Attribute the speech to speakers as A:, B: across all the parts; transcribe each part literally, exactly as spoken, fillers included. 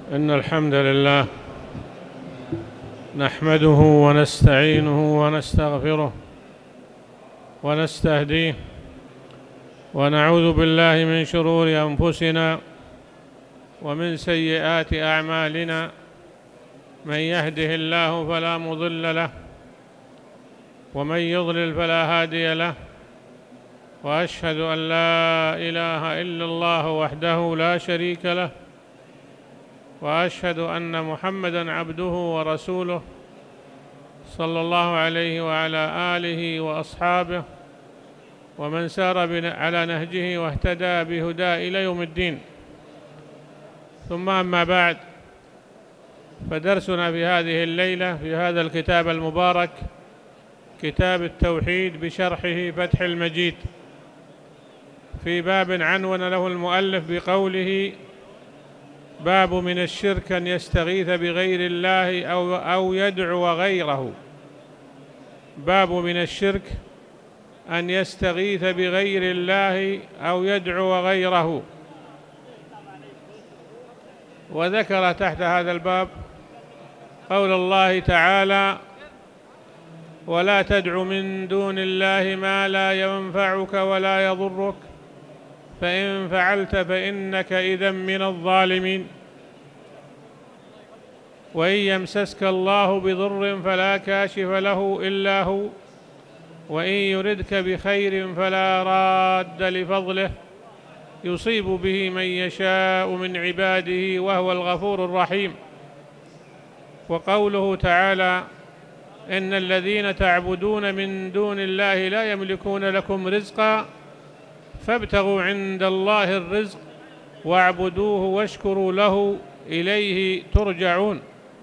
A: إن الحمد لله نحمده ونستعينه ونستغفره ونستهديه، ونعوذ بالله من شرور أنفسنا ومن سيئات أعمالنا. من يهده الله فلا مضل له، ومن يضلل فلا هادي له. وأشهد أن لا إله إلا الله وحده لا شريك له، وأشهد أن محمدًا عبده ورسوله صلى الله عليه وعلى آله وأصحابه ومن سار على نهجه واهتدى بهداه إلى يوم الدين. ثم أما بعد، فدرسنا في هذه الليلة في هذا الكتاب المبارك، كتاب التوحيد بشرحه فتح المجيد، في باب عنون له المؤلف بقوله: باب من الشرك أن يستغيث بغير الله أو, أو يدعو غيره. باب من الشرك أن يستغيث بغير الله أو يدعو غيره. وذكر تحت هذا الباب قول الله تعالى: ولا تدع من دون الله ما لا ينفعك ولا يضرك، فإن فعلت فإنك إذا من الظالمين. وإن يمسسك الله بضر فلا كاشف له إلا هو، وإن يردك بخير فلا راد لفضله، يصيب به من يشاء من عباده وهو الغفور الرحيم. وقوله تعالى: إن الذين تعبدون من دون الله لا يملكون لكم رزقا فابتغوا عند الله الرزق واعبدوه واشكروا له إليه ترجعون.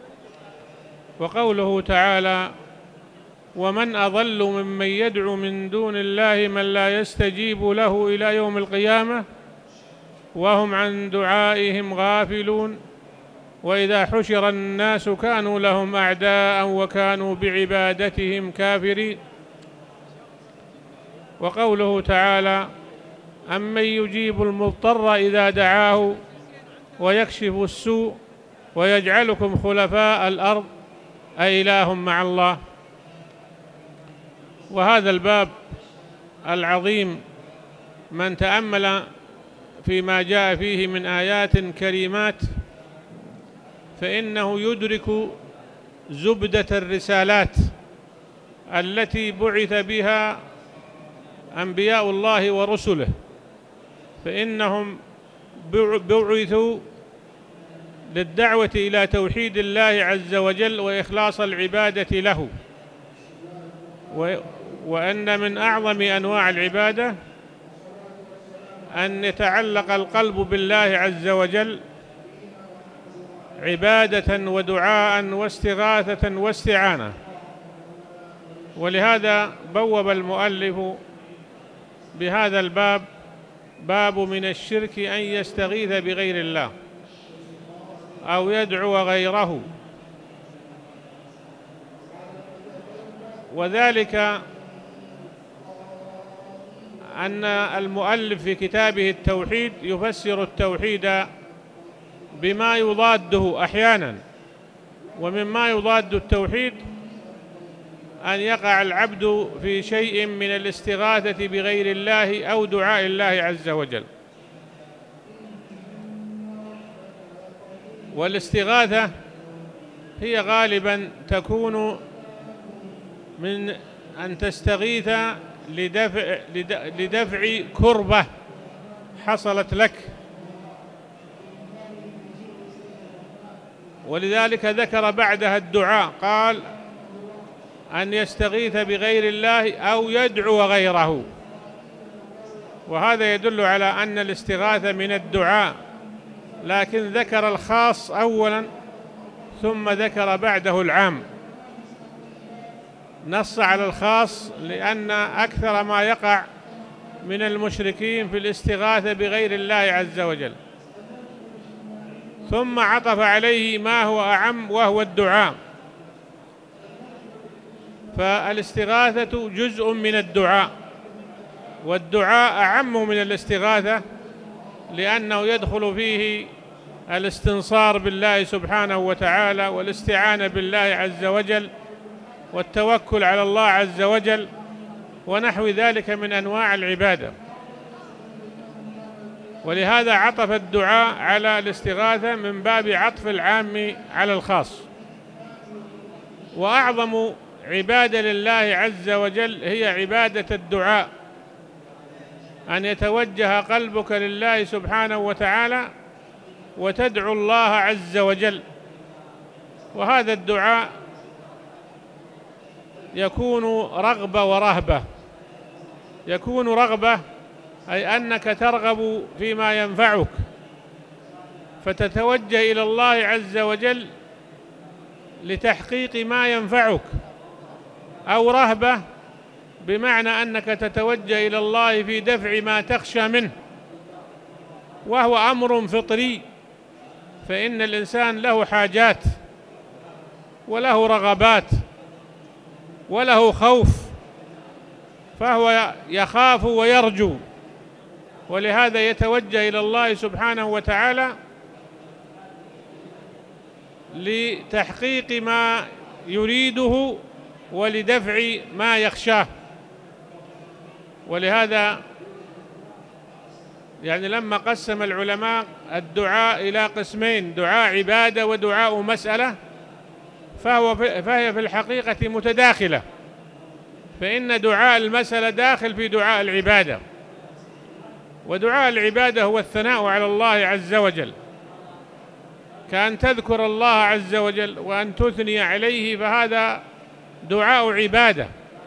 A: وقوله تعالى: ومن أضل ممن يدعو من دون الله من لا يستجيب له إلى يوم القيامة وهم عن دعائهم غافلون، وإذا حشر الناس كانوا لهم أعداء وكانوا بعبادتهم كافرين. وقوله تعالى: أمن يجيب المضطر إذا دعاه ويكشف السوء ويجعلكم خلفاء الأرض أإله مع الله. وهذا الباب العظيم من تأمل فيما جاء فيه من آيات كريمات فإنه يدرك زبدة الرسالات التي بعث بها أنبياء الله ورسله، فإنهم بعثوا للدعوة إلى توحيد الله عز وجل وإخلاص العبادة له، وأن من أعظم أنواع العبادة أن يتعلق القلب بالله عز وجل عبادة ودعاء واستغاثة واستعانة. ولهذا بوب المؤلف بهذا الباب: باب من الشرك أن يستغيث بغير الله أو يدعو غيره. وذلك أن المؤلف في كتابه التوحيد يفسر التوحيد بما يضاده أحيانا، ومما يضاد التوحيد أن يقع العبد في شيء من الاستغاثة بغير الله أو دعاء الله عز وجل. والاستغاثة هي غالبا تكون من أن تستغيث لدفع, لدفع كربة حصلت لك، ولذلك ذكر بعدها الدعاء، قال: أن يستغيث بغير الله أو يدعو غيره. وهذا يدل على أن الاستغاثة من الدعاء، لكن ذكر الخاص أولا ثم ذكر بعده العام. نص على الخاص لأن أكثر ما يقع من المشركين في الاستغاثة بغير الله عز وجل، ثم عطف عليه ما هو أعم وهو الدعاء. فالاستغاثة جزء من الدعاء، والدعاء أعم من الاستغاثة لأنه يدخل فيه الاستنصار بالله سبحانه وتعالى والاستعانة بالله عز وجل والتوكل على الله عز وجل ونحو ذلك من أنواع العبادة. ولهذا عطف الدعاء على الاستغاثة من باب عطف العام على الخاص. وأعظم عبادة لله عز وجل هي عبادة الدعاء، أن يتوجه قلبك لله سبحانه وتعالى وتدعو الله عز وجل. وهذا الدعاء يكون رغبة ورهبة. يكون رغبة أي أنك ترغب فيما ينفعك فتتوجه إلى الله عز وجل لتحقيق ما ينفعك، أو رهبة بمعنى أنك تتوجه إلى الله في دفع ما تخشى منه، وهو أمر فطري، فإن الإنسان له حاجات وله رغبات وله خوف، فهو يخاف ويرجو، ولهذا يتوجه إلى الله سبحانه وتعالى لتحقيق ما يريده ولدفع ما يخشاه. ولهذا يعني لما قسم العلماء الدعاء إلى قسمين، دعاء عبادة ودعاء مسألة، فهو فهي في الحقيقة متداخلة، فإن دعاء المسألة داخل في دعاء العبادة. ودعاء العبادة هو الثناء على الله عز وجل، كأن تذكر الله عز وجل وأن تثني عليه، فهذا دعاء عبادة.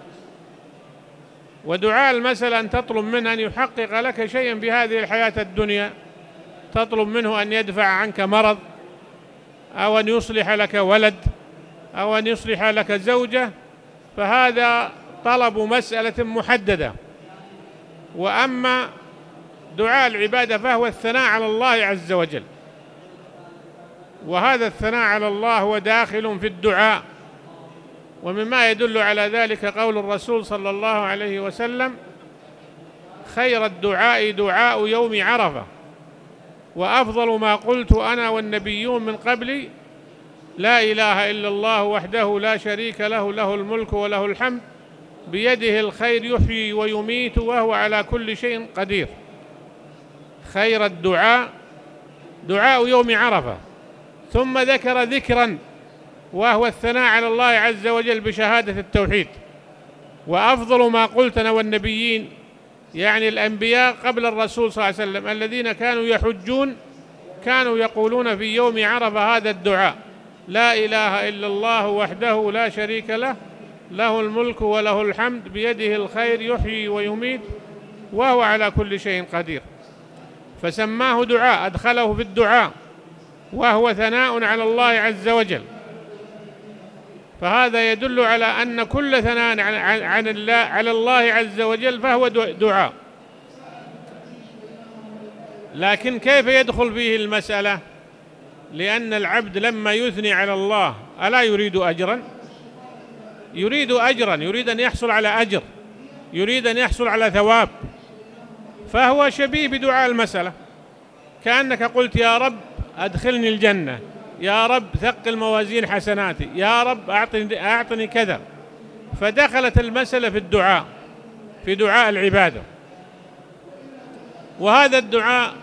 A: ودعاء المسألة أن تطلب منه أن يحقق لك شيئا في هذه الحياة الدنيا، تطلب منه أن يدفع عنك مرض، أو أن يصلح لك ولد، أو أن يصلح لك زوجة، فهذا طلب مسألة محددة. وأما دعاء العبادة فهو الثناء على الله عز وجل، وهذا الثناء على الله هو داخل في الدعاء. ومما يدل على ذلك قول الرسول صلى الله عليه وسلم: خير الدعاء دعاء يوم عرفة، وأفضل ما قلت أنا والنبيون من قبلي لا إله إلا الله وحده لا شريك له، له الملك وله الحمد بيده الخير يحيي ويميت وهو على كل شيء قدير. خير الدعاء دعاء يوم عرفة، ثم ذكر ذكرا وهو الثناء على الله عز وجل بشهادة التوحيد. وأفضل ما قلت أنا والنبيين، يعني الأنبياء قبل الرسول صلى الله عليه وسلم الذين كانوا يحجون كانوا يقولون في يوم عرفة هذا الدعاء: لا إله إلا الله وحده لا شريك له، له الملك وله الحمد بيده الخير يحيي ويميت وهو على كل شيء قدير. فسماه دعاء، أدخله في الدعاء، وهو ثناء على الله عز وجل. فهذا يدل على أن كل ثناء عن الله على الله عز وجل فهو دعاء. لكن كيف يدخل فيه المسألة؟ لأن العبد لما يثني على الله ألا يريد أجرا؟ يريد أجرا، يريد أن يحصل على أجر، يريد أن يحصل على ثواب، فهو شبيه بدعاء المسألة، كأنك قلت: يا رب أدخلني الجنة، يا رب ثقل موازين حسناتي، يا رب أعطني, أعطني كذا. فدخلت المسألة في الدعاء، في دعاء العبادة. وهذا الدعاء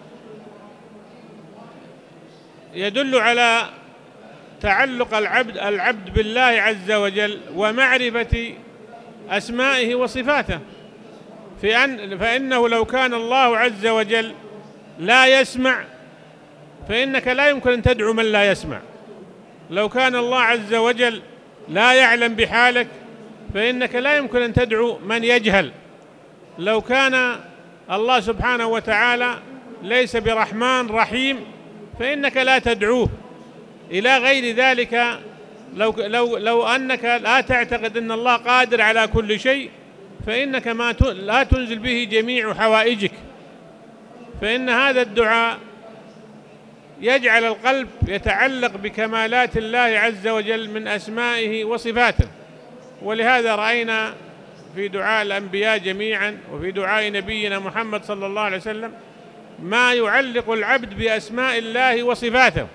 A: يدل على تعلق العبد العبد بالله عز وجل ومعرفة أسمائه وصفاته، فإن فإنه لو كان الله عز وجل لا يسمع فإنك لا يمكن أن تدعو من لا يسمع. لو كان الله عز وجل لا يعلم بحالك فإنك لا يمكن أن تدعو من يجهل. لو كان الله سبحانه وتعالى ليس برحمن رحيم فإنك لا تدعوه. إلى غير ذلك، لو, لو, لو أنك لا تعتقد أن الله قادر على كل شيء فإنك ما لا تنزل به جميع حوائجك. فإن هذا الدعاء يجعل القلب يتعلق بكمالات الله عز وجل من أسمائه وصفاته. ولهذا رأينا في دعاء الأنبياء جميعا وفي دعاء نبينا محمد صلى الله عليه وسلم ما يعلق العبد بأسماء الله وصفاته،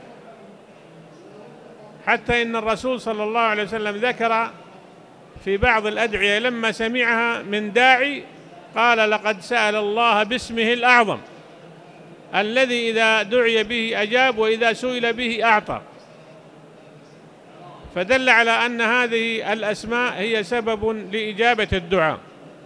A: حتى إن الرسول صلى الله عليه وسلم ذكر في بعض الأدعية لما سمعها من داعي قال: لقد سأل الله باسمه الأعظم الذي إذا دعي به أجاب وإذا سئل به أعطى. فدل على أن هذه الأسماء هي سبب لإجابة الدعاء.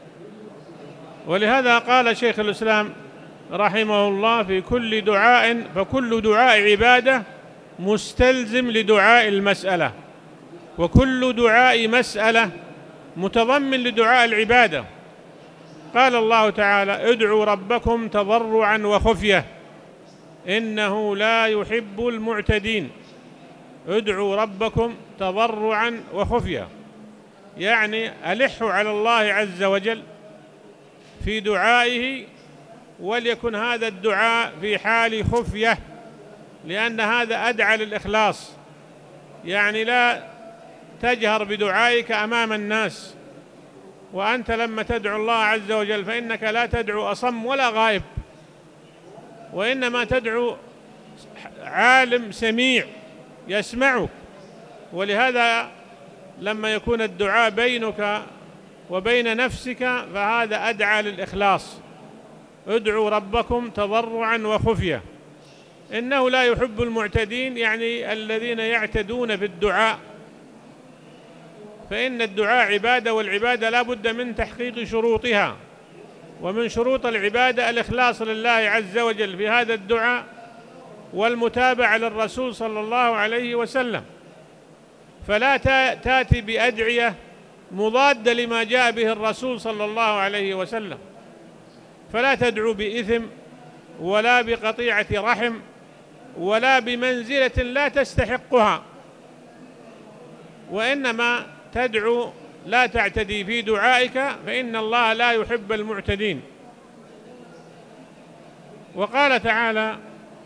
A: ولهذا قال شيخ الإسلام رحمه الله: في كل دعاء فكل دعاء عبادة مستلزم لدعاء المسألة، وكل دعاء مسألة متضمن لدعاء العبادة. قال الله تعالى: ادعوا ربكم تضرعا وخفية إنه لا يحب المعتدين. ادعوا ربكم تضرعا وخفية، يعني ألحوا على الله عز وجل في دعائه، وليكن هذا الدعاء في حال خفية، لأن هذا أدعى للإخلاص. يعني لا تجهر بدعائك أمام الناس، وأنت لما تدعو الله عز وجل فإنك لا تدعو أصم ولا غائب، وإنما تدعو عالم سميع يسمعك. ولهذا لما يكون الدعاء بينك وبين نفسك فهذا أدعى للإخلاص. ادعوا ربكم تضرعا وخفية إنه لا يحب المعتدين، يعني الذين يعتدون في الدعاء. فإن الدعاء عبادة، والعبادة لا بد من تحقيق شروطها، ومن شروط العبادة الإخلاص لله عز وجل في هذا الدعاء والمتابعة للرسول صلى الله عليه وسلم. فلا تأتي بأدعية مضادة لما جاء به الرسول صلى الله عليه وسلم، فلا تدعو بإثم ولا بقطيعة رحم ولا بمنزلة لا تستحقها، وإنما تدعو لا تعتدي في دعائك، فإن الله لا يحب المعتدين. وقال تعالى: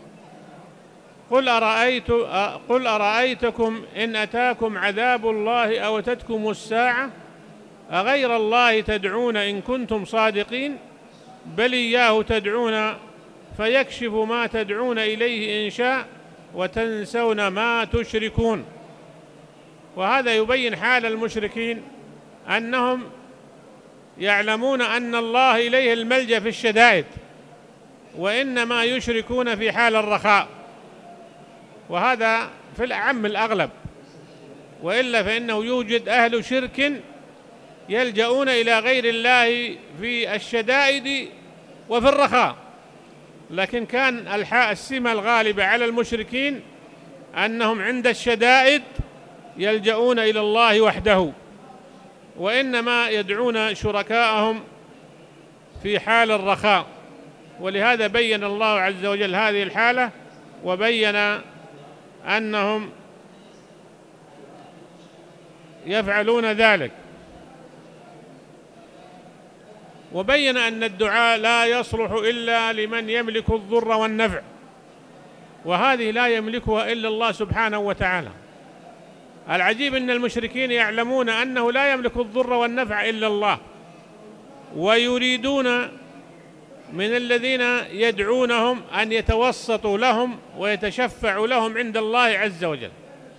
A: قل أرأيت قل أرأيتكم إن أتاكم عذاب الله أو أتتكم الساعة أغير الله تدعون إن كنتم صادقين بل إياه تدعون فيكشف ما تدعون إليه إن شاء وتنسون ما تشركون. وهذا يبين حال المشركين أنهم يعلمون أن الله إليه الملجأ في الشدائد، وإنما يشركون في حال الرخاء، وهذا في الأعم الأغلب، وإلا فإنه يوجد أهل شرك يلجؤون إلى غير الله في الشدائد وفي الرخاء. لكن كان السمة الغالبة على المشركين أنهم عند الشدائد يلجؤون إلى الله وحده، وإنما يدعون شركاءهم في حال الرخاء. ولهذا بين الله عز وجل هذه الحالة، وبين أنهم يفعلون ذلك، وبين أن الدعاء لا يصلح إلا لمن يملك الضر والنفع، وهذه لا يملكها إلا الله سبحانه وتعالى. العجيب أن المشركين يعلمون أنه لا يملك الضر والنفع إلا الله، ويريدون من الذين يدعونهم أن يتوسطوا لهم ويتشفعوا لهم عند الله عز وجل،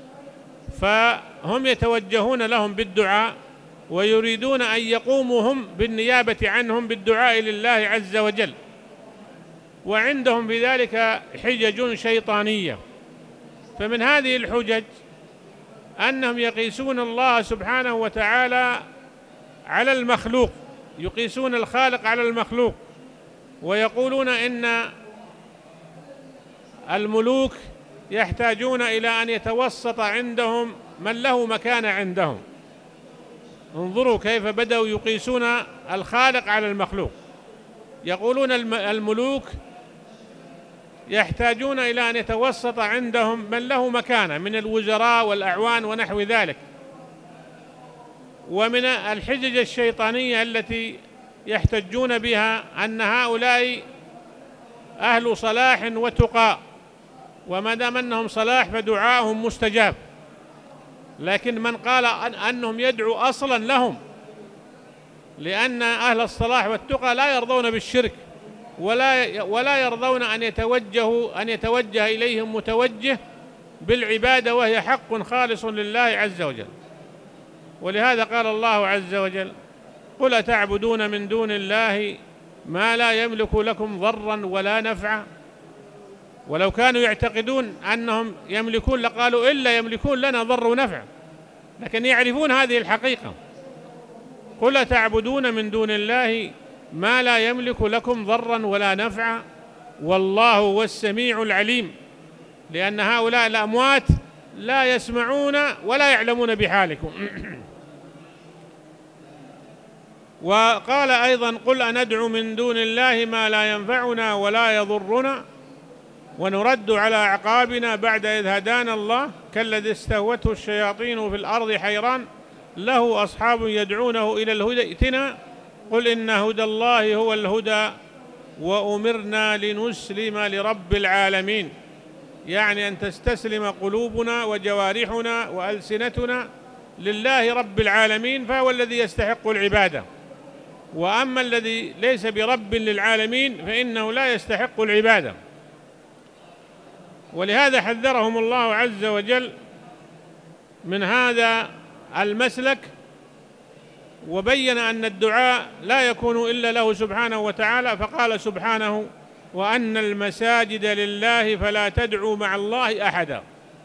A: فهم يتوجهون لهم بالدعاء ويريدون أن يقوموا هم بالنيابة عنهم بالدعاء لله عز وجل، وعندهم في ذلك حجج شيطانية. فمن هذه الحجج أنهم يقيسون الله سبحانه وتعالى على المخلوق، يقيسون الخالق على المخلوق، ويقولون إن الملوك يحتاجون إلى أن يتوسط عندهم من له مكانة عندهم. انظروا كيف بدأوا يقيسون الخالق على المخلوق. يقولون الملوك يحتاجون إلى أن يتوسط عندهم من له مكانة من الوزراء والأعوان ونحو ذلك. ومن الحجج الشيطانية التي يحتجون بها أن هؤلاء أهل صلاح وتقى، وما دام أنهم صلاح فدعاءهم مستجاب. لكن من قال أن أنهم يدعوا أصلا لهم، لأن أهل الصلاح والتقى لا يرضون بالشرك ولا ولا يرضون أن يتوجهوا أن يتوجه إليهم متوجه بالعبادة وهي حق خالص لله عز وجل. ولهذا قال الله عز وجل: قل أتعبدون من دون الله ما لا يملك لكم ضرا ولا نفعا. ولو كانوا يعتقدون أنهم يملكون لقالوا إلا يملكون لنا ضر ونفع، لكن يعرفون هذه الحقيقة. قل أتعبدون من دون الله ما لا يملك لكم ضرا ولا نفعا والله هو السميع العليم، لأن هؤلاء الأموات لا يسمعون ولا يعلمون بحالكم. وقال أيضا: قل أندعو من دون الله ما لا ينفعنا ولا يضرنا ونرد على أعقابنا بعد إذ هدانا الله كالذي استهوته الشياطين في الأرض حيران له أصحاب يدعونه إلى الهدى ائتنا قل إن هدى الله هو الهدى وأمرنا لنسلم لرب العالمين، يعني أن تستسلم قلوبنا وجوارحنا وألسنتنا لله رب العالمين، فهو الذي يستحق العبادة. وأما الذي ليس برب للعالمين فإنه لا يستحق العبادة. ولهذا حذرهم الله عز وجل من هذا المسلك، وبين أن الدعاء لا يكون إلا له سبحانه وتعالى، فقال سبحانه: وأن المساجد لله فلا تدعوا مع الله أحدا.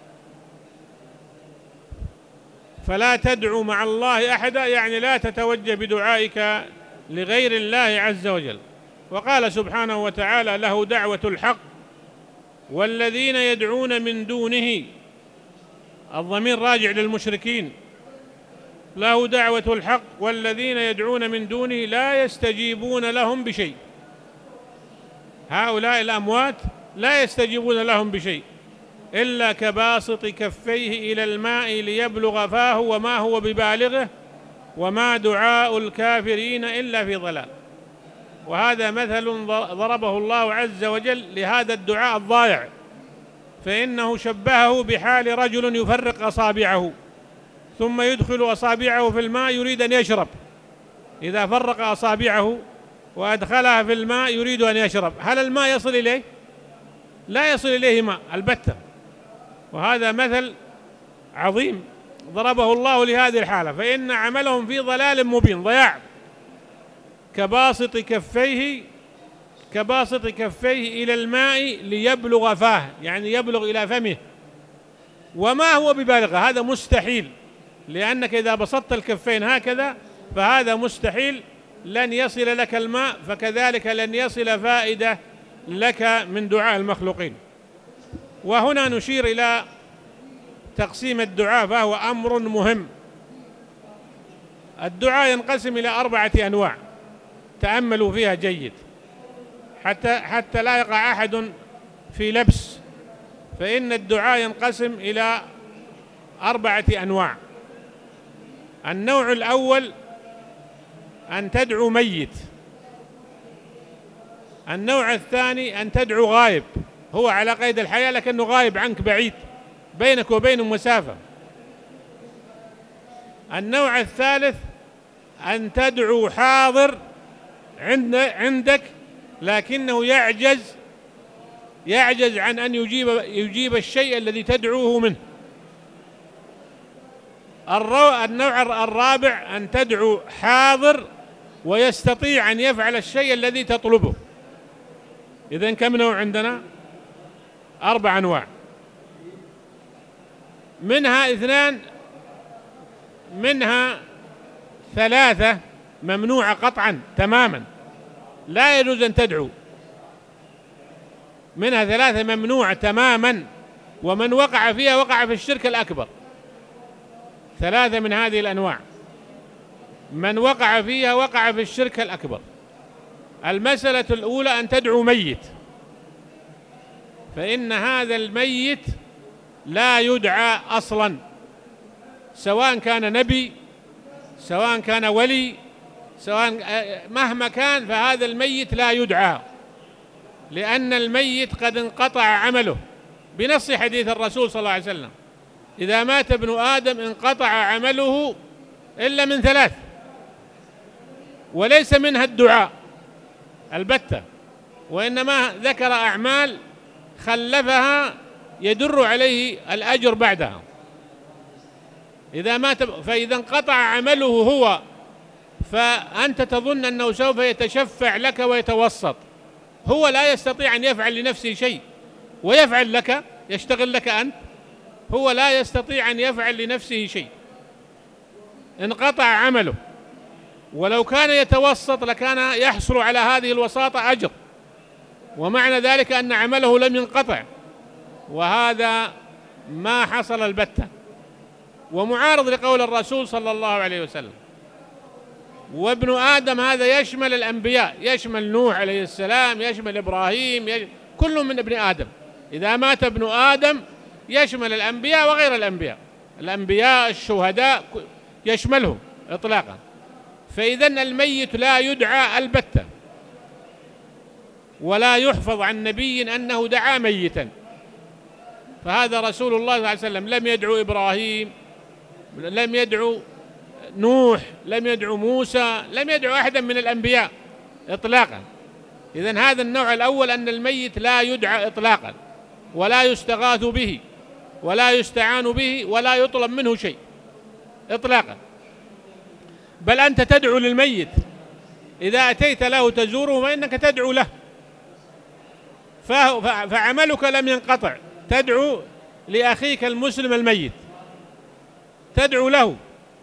A: فلا تدعوا مع الله أحدا يعني لا تتوجه بدعائك لغير الله عز وجل. وقال سبحانه وتعالى: له دعوة الحق والذين يدعون من دونه، الضمير راجع للمشركين، له دعوة الحق والذين يدعون من دونه لا يستجيبون لهم بشيء. هؤلاء الأموات لا يستجيبون لهم بشيء إلا كباسط كفيه إلى الماء ليبلغ فاه وما هو ببالغه وما دعاء الكافرين إلا في ضلال. وهذا مثل ضربه الله عز وجل لهذا الدعاء الضائع، فإنه شبهه بحال رجل يفرق أصابعه ثم يدخل أصابعه في الماء يريد أن يشرب، إذا فرق أصابعه وأدخلها في الماء يريد أن يشرب، هل الماء يصل إليه؟ لا يصل إليه ماء البتة. وهذا مثل عظيم ضربه الله لهذه الحالة، فإن عملهم في ضلال مبين، ضياع. كباسط كفيه كباسط كفيه إلى الماء ليبلغ فاه، يعني يبلغ إلى فمه، وما هو ببالغه، هذا مستحيل، لأنك إذا بسطت الكفين هكذا فهذا مستحيل، لن يصل لك الماء، فكذلك لن يصل فائدة لك من دعاء المخلوقين. وهنا نشير إلى تقسيم الدعاء، فهو أمر مهم. الدعاء ينقسم إلى أربعة أنواع، تأملوا فيها جيد حتى حتى لا يقع أحد في لبس، فإن الدعاء ينقسم إلى أربعة أنواع. النوع الأول أن تدعو ميت. النوع الثاني أن تدعو غائب، هو على قيد الحياة لكنه غائب عنك بعيد، بينك وبينه مسافة. النوع الثالث أن تدعو حاضر عندك لكنه يعجز يعجز عن أن يجيب يجيب الشيء الذي تدعوه منه. النوع الرابع أن تدعو حاضر ويستطيع أن يفعل الشيء الذي تطلبه. إذن كم نوع عندنا؟ أربع أنواع، منها اثنان منها ثلاثة ممنوعة قطعا تماما، لا يجوز أن تدعو. منها ثلاثة ممنوعة تماما، ومن وقع فيها وقع في الشرك الأكبر. ثلاثة من هذه الأنواع من وقع فيها وقع في الشرك الأكبر. المسألة الأولى أن تدعو ميت، فإن هذا الميت لا يدعى أصلا، سواء كان نبي سواء كان ولي سواء مهما كان، فهذا الميت لا يدعى، لأن الميت قد انقطع عمله بنص حديث الرسول صلى الله عليه وسلم: إذا مات ابن آدم انقطع عمله إلا من ثلاث، وليس منها الدعاء البتة. وإنما ذكر أعمال خلفها يدر عليه الأجر بعدها. إذا مات فإذا انقطع عمله هو، فأنت تظن أنه سوف يتشفع لك ويتوسط. هو لا يستطيع أن يفعل لنفسه شيء ويفعل لك، يشتغل لك أنت. هو لا يستطيع أن يفعل لنفسه شيء، انقطع عمله. ولو كان يتوسط لكان يحصل على هذه الوساطة أجر، ومعنى ذلك أن عمله لم ينقطع، وهذا ما حصل البتة، ومعارض لقول الرسول صلى الله عليه وسلم. وابن آدم هذا يشمل الأنبياء، يشمل نوح عليه السلام، يشمل إبراهيم، يشمل كل من ابن آدم. إذا مات ابن آدم يشمل الأنبياء وغير الأنبياء، الأنبياء الشهداء يشملهم إطلاقا. فإذن الميت لا يدعى البتة، ولا يحفظ عن نبي أنه دعا ميتا. فهذا رسول الله صلى الله عليه وسلم لم يدعو إبراهيم، لم يدعو نوح، لم يدعو موسى، لم يدعو أحدا من الأنبياء إطلاقا. إذن هذا النوع الأول، أن الميت لا يدعى إطلاقا، ولا يستغاث به، ولا يستعان به، ولا يطلب منه شيء إطلاقا. بل أنت تدعو للميت، إذا أتيت له تزوره فإنك تدعو له، فعملك لم ينقطع. تدعو لأخيك المسلم الميت، تدعو له.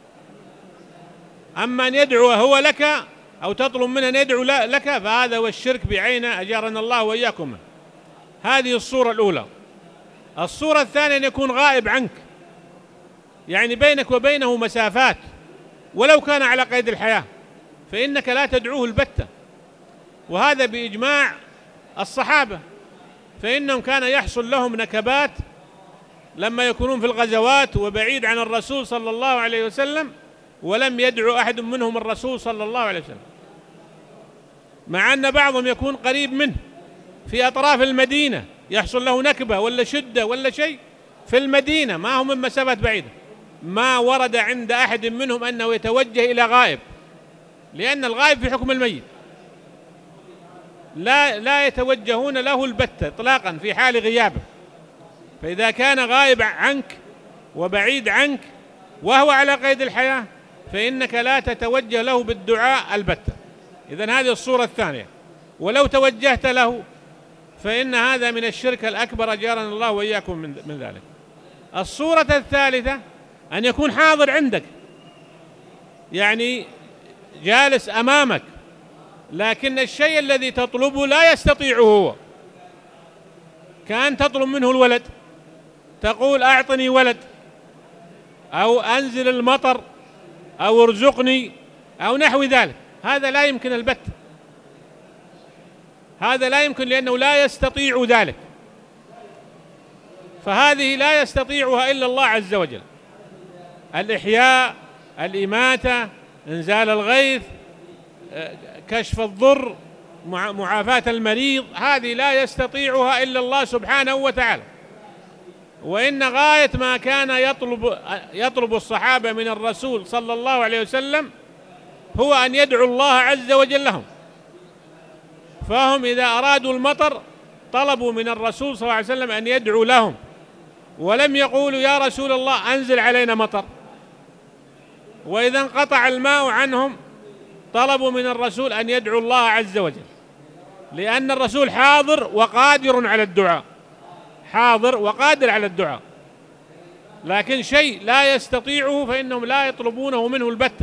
A: أما أن يدعو هو لك أو تطلب منه أن يدعو لك فهذا هو الشرك بعينه، أجارنا الله وإياكم. هذه الصورة الأولى. الصورة الثانية أن يكون غائب عنك، يعني بينك وبينه مسافات، ولو كان على قيد الحياة، فإنك لا تدعوه البتة. وهذا بإجماع الصحابة، فإنهم كان يحصل لهم نكبات لما يكونون في الغزوات وبعيد عن الرسول صلى الله عليه وسلم، ولم يدعو أحد منهم الرسول صلى الله عليه وسلم، مع أن بعضهم يكون قريب منه في أطراف المدينة، يحصل له نكبة ولا شدة ولا شيء في المدينة، ما هم من مسافات بعيدة. ما ورد عند أحد منهم أنه يتوجه إلى غائب، لأن الغائب في حكم الميت، لا لا يتوجهون له البتة إطلاقا في حال غيابه. فإذا كان غائب عنك وبعيد عنك وهو على قيد الحياة فإنك لا تتوجه له بالدعاء البتة. إذن هذه الصورة الثانية. ولو توجهت له فإن هذا من الشرك الأكبر، أجارنا الله وإياكم من من ذلك. الصورة الثالثة أن يكون حاضر عندك، يعني جالس أمامك، لكن الشيء الذي تطلبه لا يستطيعه هو. كان تطلب منه الولد، تقول أعطني ولد، أو أنزل المطر، أو ارزقني، أو نحو ذلك. هذا لا يمكن البتة، هذا لا يمكن، لأنه لا يستطيع ذلك. فهذه لا يستطيعها إلا الله عز وجل. الإحياء، الإماتة، إنزال الغيث، كشف الضر، معافاة المريض، هذه لا يستطيعها إلا الله سبحانه وتعالى. وإن غاية ما كان يطلب يطلب الصحابة من الرسول صلى الله عليه وسلم هو أن يدعو الله عز وجل لهم. فهم إذا أرادوا المطر طلبوا من الرسول صلى الله عليه وسلم أن يدعو لهم، ولم يقولوا يا رسول الله أنزل علينا مطر. وإذا انقطع الماء عنهم طلبوا من الرسول أن يدعو الله عز وجل، لأن الرسول حاضر وقادر على الدعاء، حاضر وقادر على الدعاء، لكن شيء لا يستطيعه فإنهم لا يطلبونه منه البتة.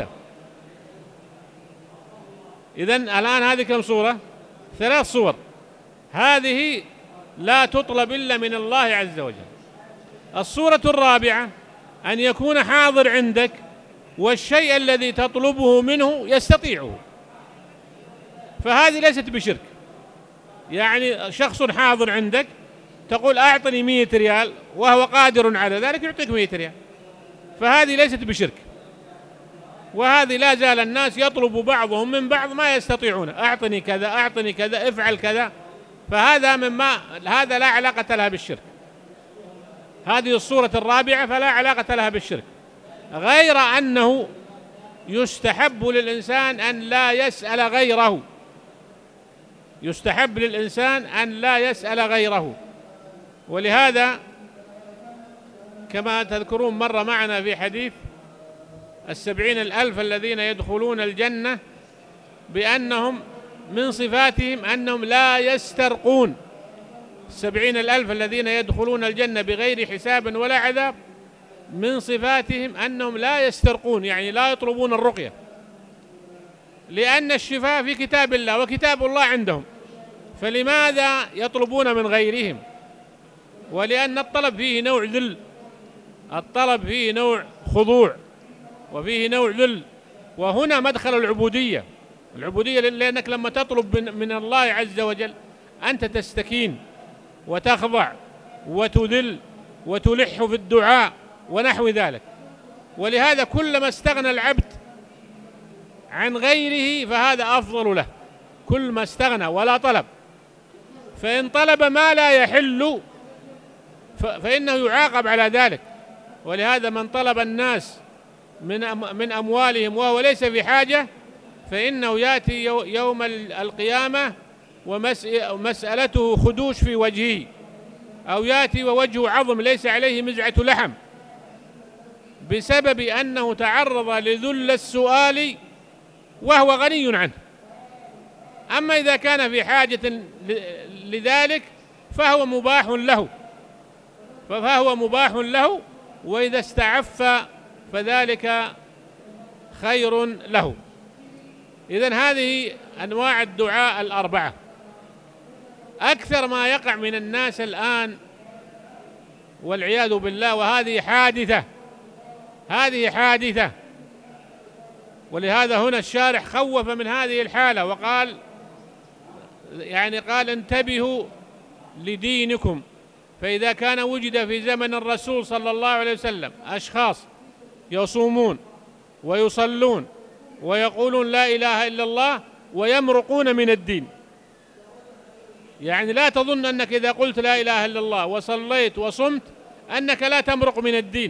A: إذن الآن هذه كم صورة؟ ثلاث صور. هذه لا تطلب إلا من الله عز وجل. الصورة الرابعة أن يكون حاضر عندك والشيء الذي تطلبه منه يستطيعه، فهذه ليست بشرك. يعني شخص حاضر عندك تقول أعطني مئة ريال وهو قادر على ذلك يعطيك مئة ريال، فهذه ليست بشرك. وهذه لا زال الناس يطلب بعضهم من بعض ما يستطيعون، أعطني كذا، أعطني كذا، افعل كذا، فهذا مما هذا لا علاقة لها بالشرك. هذه الصورة الرابعة فلا علاقة لها بالشرك، غير أنه يستحب للإنسان أن لا يسأل غيره، يستحب للإنسان أن لا يسأل غيره. ولهذا كما تذكرون مر معنا في حديث السبعين الألف الذين يدخلون الجنة بأنهم من صفاتهم أنهم لا يسترقون. السبعين الألف الذين يدخلون الجنة بغير حساب ولا عذاب من صفاتهم أنهم لا يسترقون، يعني لا يطلبون الرقية، لأن الشفاء في كتاب الله وكتاب الله عندهم، فلماذا يطلبون من غيرهم؟ ولأن الطلب فيه نوع ذل، الطلب فيه نوع خضوع وفيه نوع ذل، وهنا مدخل العبودية. العبودية لأنك لما تطلب من الله عز وجل أنت تستكين وتخضع وتذل وتلح في الدعاء ونحو ذلك. ولهذا كلما استغنى العبد عن غيره فهذا أفضل له، كل ما استغنى ولا طلب. فإن طلب ما لا يحل فإنه يعاقب على ذلك. ولهذا من طلب الناس من من أموالهم وهو ليس في حاجة فإنه يأتي يوم القيامة ومسألته خدوش في وجهه، أو يأتي ووجهه عظم ليس عليه مزعة لحم، بسبب أنه تعرض لذل السؤال وهو غني عنه. أما إذا كان في حاجة لذلك فهو مباح له فهو مباح له وإذا استعف فذلك خير له. إذن هذه أنواع الدعاء الأربعة. أكثر ما يقع من الناس الآن والعياذ بالله، وهذه حادثة هذه حادثة ولهذا هنا الشارح خوف من هذه الحالة وقال يعني قال انتبهوا لدينكم. فإذا كان وجد في زمن الرسول صلى الله عليه وسلم أشخاص يصومون ويصلون ويقولون لا إله إلا الله ويمرقون من الدين، يعني لا تظن أنك إذا قلت لا إله إلا الله وصليت وصمت أنك لا تمرق من الدين،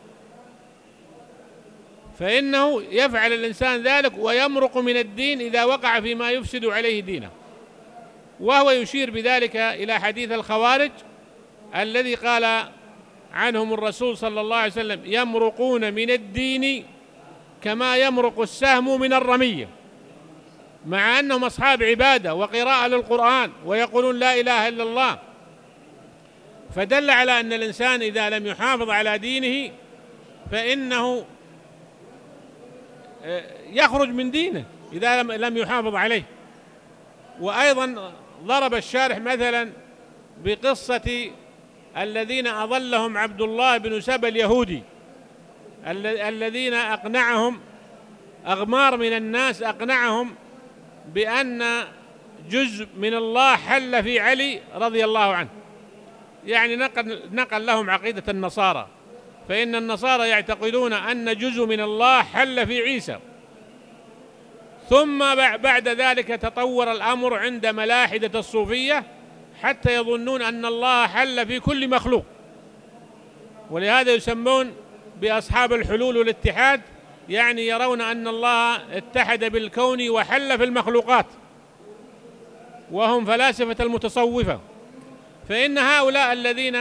A: فإنه يفعل الإنسان ذلك ويمرق من الدين إذا وقع فيما يفسد عليه دينه. وهو يشير بذلك إلى حديث الخوارج الذي قال عنهم الرسول صلى الله عليه وسلم يمرقون من الدين كما يمرق السهم من الرمية، مع أنهم أصحاب عبادة وقراءة للقرآن ويقولون لا إله إلا الله. فدل على أن الإنسان إذا لم يحافظ على دينه فإنه يخرج من دينه إذا لم يحافظ عليه. وأيضا ضرب الشارح مثلا بقصة الذين أضلهم عبد الله بن سبأ اليهودي، الذين أقنعهم أغمار من الناس أقنعهم بأن جزء من الله حل في علي رضي الله عنه، يعني نقل, نقل لهم عقيدة النصارى، فإن النصارى يعتقدون أن جزء من الله حل في عيسى. ثم بعد ذلك تطور الأمر عند ملاحدة الصوفية حتى يظنون أن الله حل في كل مخلوق، ولهذا يسمون بأصحاب الحلول والاتحاد، يعني يرون أن الله اتحد بالكون وحل في المخلوقات، وهم فلاسفة المتصوفة. فإن هؤلاء الذين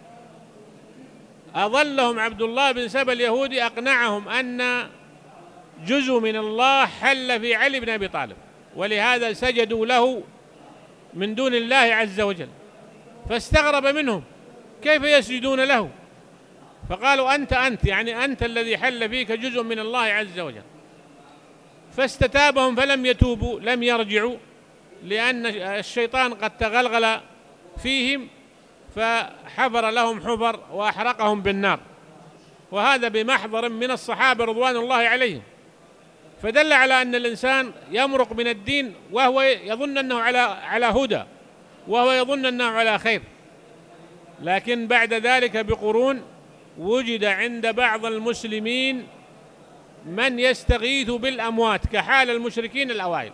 A: أضلهم عبد الله بن سبأ اليهودي أقنعهم أن جزء من الله حل في علي بن أبي طالب، ولهذا سجدوا له من دون الله عز وجل، فاستغرب منهم كيف يسجدون له، فقالوا أنت أنت يعني أنت الذي حل فيك جزء من الله عز وجل. فاستتابهم فلم يتوبوا، لم يرجعوا، لأن الشيطان قد تغلغل فيهم فحفر لهم حفر وأحرقهم بالنار، وهذا بمحضر من الصحابة رضوان الله عليهم. فدل على أن الإنسان يمرق من الدين وهو يظن أنه على على هدى، وهو يظن أنه على خير، لكن بعد ذلك بقرون وجد عند بعض المسلمين من يستغيث بالأموات كحال المشركين الأوائل.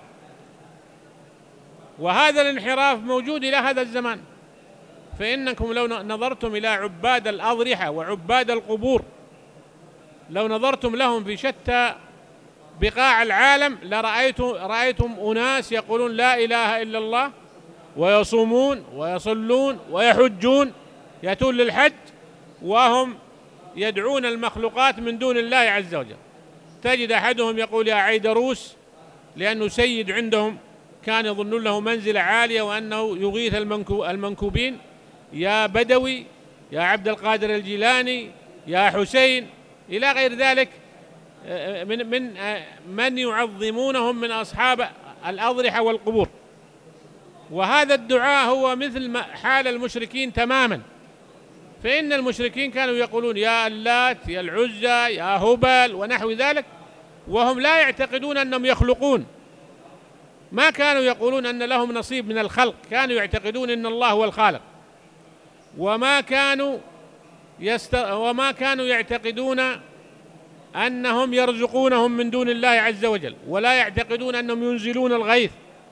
A: وهذا الانحراف موجود إلى هذا الزمان، فإنكم لو نظرتم إلى عباد الأضرحة وعباد القبور، لو نظرتم لهم في شتى بقاع العالم لرأيتم رأيتم أناس يقولون لا إله إلا الله ويصومون ويصلون ويحجون، يأتون للحج وهم يدعون المخلوقات من دون الله عز وجل. تجد أحدهم يقول يا عيدروس، لأنه سيد عندهم كان يظنون له منزلة عالية وأنه يغيث المنكوبين، يا بدوي، يا عبد القادر الجيلاني، يا حسين، إلى غير ذلك من من من يعظمونهم من أصحاب الأضرحة والقبور. وهذا الدعاء هو مثل حال المشركين تماما، فإن المشركين كانوا يقولون يا اللات يا العزى يا هبل ونحو ذلك، وهم لا يعتقدون أنهم يخلقون، ما كانوا يقولون أن لهم نصيب من الخلق، كانوا يعتقدون أن الله هو الخالق، وما كانوا يست... وما كانوا يعتقدون أنهم يرزقونهم من دون الله عز وجل، ولا يعتقدون أنهم ينزلون الغيث،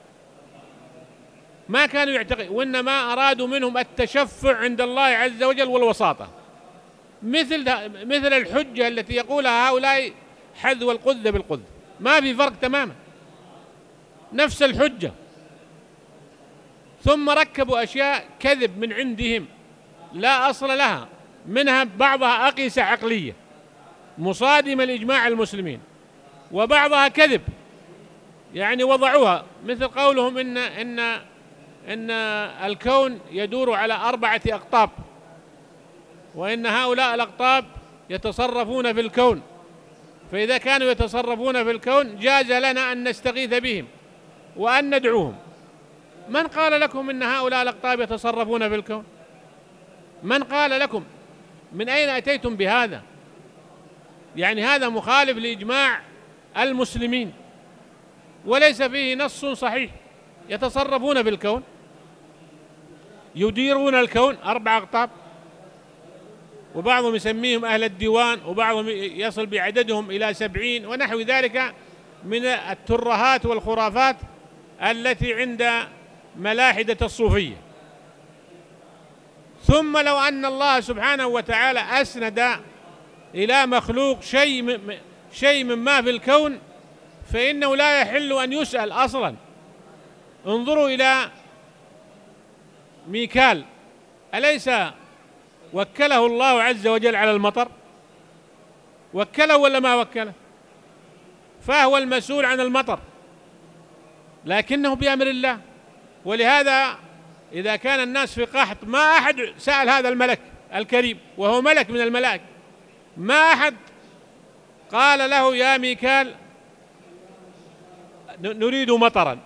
A: ما كانوا يعتقدون، وإنما أرادوا منهم التشفع عند الله عز وجل والوساطة، مثل مثل الحجة التي يقولها هؤلاء حذو القذ بالقذ، ما في فرق تماما، نفس الحجة. ثم ركبوا أشياء كذب من عندهم لا أصل لها، منها بعضها أقيسة عقلية مصادمة لإجماع المسلمين، وبعضها كذب يعني وضعوها، مثل قولهم إن إن إن الكون يدور على أربعة أقطاب، وإن هؤلاء الأقطاب يتصرفون في الكون، فإذا كانوا يتصرفون في الكون جاز لنا أن نستغيث بهم وأن ندعوهم. من قال لكم إن هؤلاء الأقطاب يتصرفون في الكون؟ من قال لكم؟ من أين أتيتم بهذا؟ يعني هذا مخالف لإجماع المسلمين وليس فيه نص صحيح. يتصرفون في الكون، يديرون الكون أربع أقطاب، وبعضهم يسميهم أهل الديوان، وبعضهم يصل بعددهم إلى سبعين ونحو ذلك من الترهات والخرافات التي عند ملاحدة الصوفية. ثم لو أن الله سبحانه وتعالى أسند إلى مخلوق شيء شيء مما في الكون فإنه لا يحل أن يسأل أصلا. انظروا إلى ميكال، أليس وكله الله عز وجل على المطر؟ وكله ولا ما وكله؟ فهو المسؤول عن المطر، لكنه بأمر الله. ولهذا إذا كان الناس في قحط ما أحد سأل هذا الملك الكريم، وهو ملك من الملائكة، ما أحد قال له يا ميكال نريد مطرا.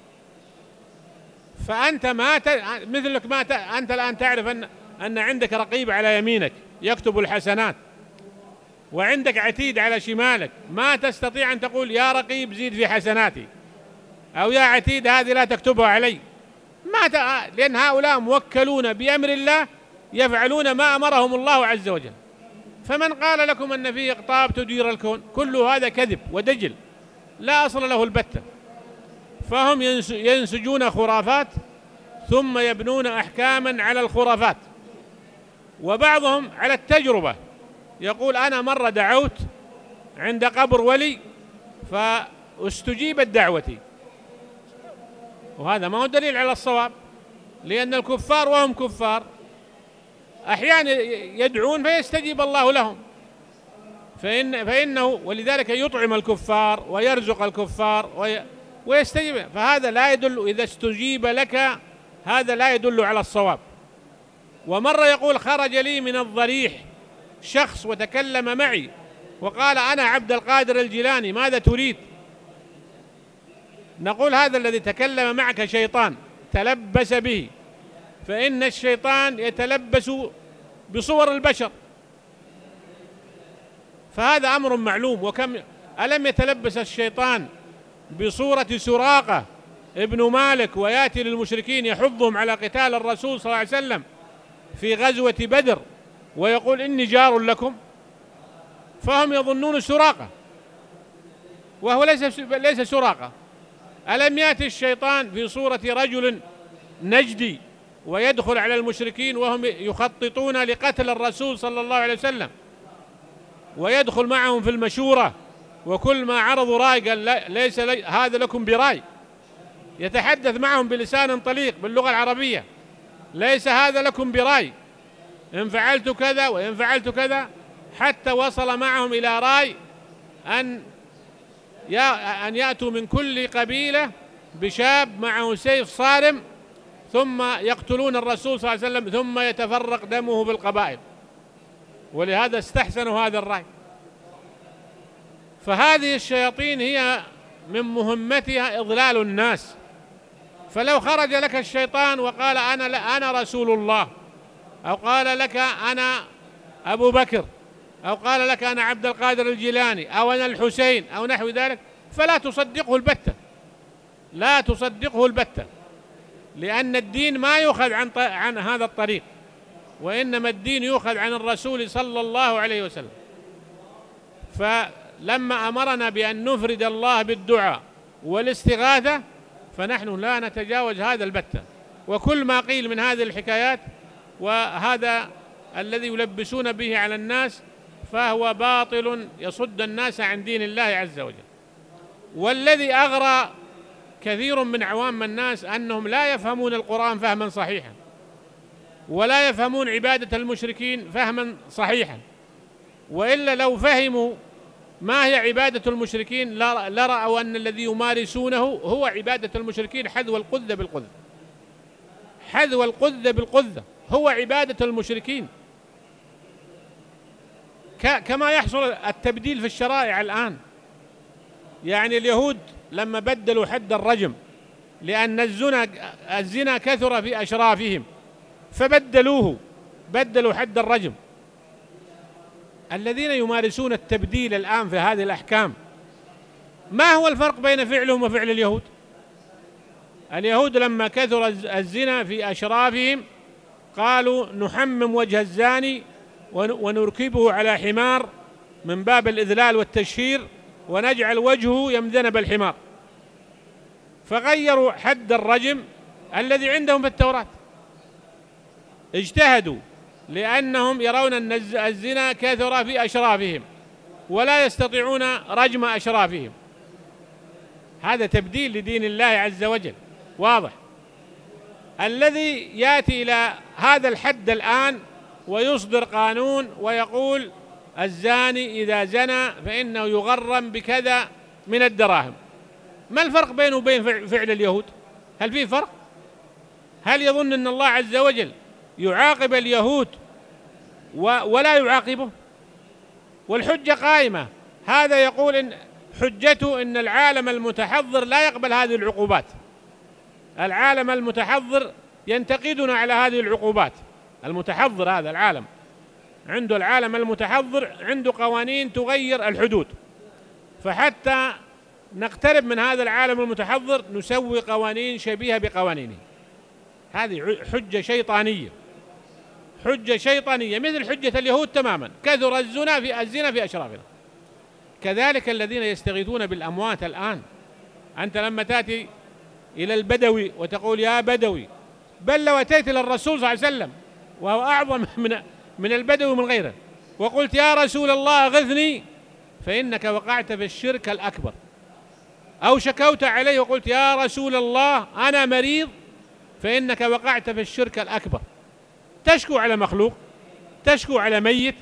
A: فأنت ما ت... مثلك ما ت... أنت الآن تعرف أن أن عندك رقيب على يمينك يكتب الحسنات، وعندك عتيد على شمالك، ما تستطيع أن تقول يا رقيب زيد في حسناتي، أو يا عتيد هذه لا تكتبها علي، ما ت... لأن هؤلاء موكلون بأمر الله يفعلون ما أمرهم الله عز وجل. فمن قال لكم أن فيه أقطاب تدير الكون؟ كل هذا كذب ودجل لا أصل له البتة. فهم ينسجون خرافات ثم يبنون أحكاما على الخرافات، وبعضهم على التجربة، يقول أنا مرة دعوت عند قبر ولي فاستجيبت دعوتي، وهذا ما هو دليل على الصواب، لأن الكفار وهم كفار أحيانا يدعون فيستجيب الله لهم، فإن فإنه ولذلك يطعم الكفار ويرزق الكفار وي ويستجيب. فهذا لا يدل، إذا استجيب لك هذا لا يدل على الصواب. ومرة يقول خرج لي من الضريح شخص وتكلم معي وقال أنا عبد القادر الجيلاني ماذا تريد؟ نقول هذا الذي تكلم معك شيطان تلبس به، فإن الشيطان يتلبس بصور البشر، فهذا أمر معلوم. وكم ألم يتلبس الشيطان بصورة سراقة ابن مالك ويأتي للمشركين يحضهم على قتال الرسول صلى الله عليه وسلم في غزوة بدر ويقول إني جار لكم، فهم يظنون سراقة وهو ليس ليس سراقة. ألم يأتي الشيطان في صورة رجل نجدي ويدخل على المشركين وهم يخططون لقتل الرسول صلى الله عليه وسلم، ويدخل معهم في المشورة وكل ما عرضوا رأي قال لا ليس لي هذا لكم برأي، يتحدث معهم بلسان طليق باللغة العربية، ليس هذا لكم برأي، إن فعلت كذا وإن فعلت كذا، حتى وصل معهم إلى رأي أن أن يأتوا من كل قبيلة بشاب معه سيف صارم ثم يقتلون الرسول صلى الله عليه وسلم ثم يتفرق دمه بالقبائل، ولهذا استحسنوا هذا الرأي. فهذه الشياطين هي من مهمتها إضلال الناس. فلو خرج لك الشيطان وقال أنا لا أنا رسول الله، أو قال لك أنا أبو بكر، أو قال لك أنا عبد القادر الجيلاني، أو أنا الحسين، أو نحو ذلك، فلا تصدقه البتة، لا تصدقه البتة، لأن الدين ما يؤخذ عن عن هذا الطريق، وإنما الدين يؤخذ عن الرسول صلى الله عليه وسلم. فلما أمرنا بأن نفرد الله بالدعاء والاستغاثة فنحن لا نتجاوز هذا البتة. وكل ما قيل من هذه الحكايات وهذا الذي يلبسون به على الناس فهو باطل يصد الناس عن دين الله عز وجل. والذي أغرى كثير من عوام الناس أنهم لا يفهمون القرآن فهما صحيحا، ولا يفهمون عبادة المشركين فهما صحيحا، وإلا لو فهموا ما هي عبادة المشركين لرأوا أن الذي يمارسونه هو عبادة المشركين حذو القذة بالقذة، حذو القذة بالقذة هو عبادة المشركين، كما يحصل التبديل في الشرائع الآن. يعني اليهود لما بدلوا حد الرجم لأن الزنا الزنا كثر في أشرافهم فبدلوه، بدلوا حد الرجم. الذين يمارسون التبديل الآن في هذه الأحكام ما هو الفرق بين فعلهم وفعل اليهود؟ اليهود لما كثر الزنا في أشرافهم قالوا نحمم وجه الزاني ونركبه على حمار من باب الإذلال والتشهير ونجعل وجهه يمذنب الحمار، فغيروا حد الرجم الذي عندهم في التوراة. اجتهدوا لأنهم يرون أن الزنا كثر في أشرافهم ولا يستطيعون رجم أشرافهم. هذا تبديل لدين الله عز وجل واضح. الذي يأتي إلى هذا الحد الآن ويصدر قانون ويقول الزاني إذا زنى فإنه يغرم بكذا من الدراهم، ما الفرق بينه وبين فعل اليهود؟ هل فيه فرق؟ هل يظن أن الله عز وجل يعاقب اليهود ولا يعاقبه؟ والحجة قائمة. هذا يقول إن حجته إن العالم المتحضر لا يقبل هذه العقوبات، العالم المتحضر ينتقدنا على هذه العقوبات. المتحضر هذا العالم عنده، العالم المتحضر عنده قوانين تغير الحدود، فحتى نقترب من هذا العالم المتحضر نسوي قوانين شبيهة بقوانينه. هذه حجة شيطانية، حجة شيطانية مثل حجة اليهود تماما، كثر الزنا في الزنا في أشرافنا. كذلك الذين يستغيثون بالأموات الآن، أنت لما تأتي إلى البدوي وتقول يا بدوي، بل لو أتيت إلى الرسول صلى الله عليه وسلم وهو أعظم من من البدوي ومن غيره وقلت يا رسول الله أغثني، فإنك وقعت في الشرك الأكبر. أو شكوت عليه وقلت يا رسول الله أنا مريض، فإنك وقعت في الشرك الأكبر. تشكو على مخلوق، تشكو على ميت.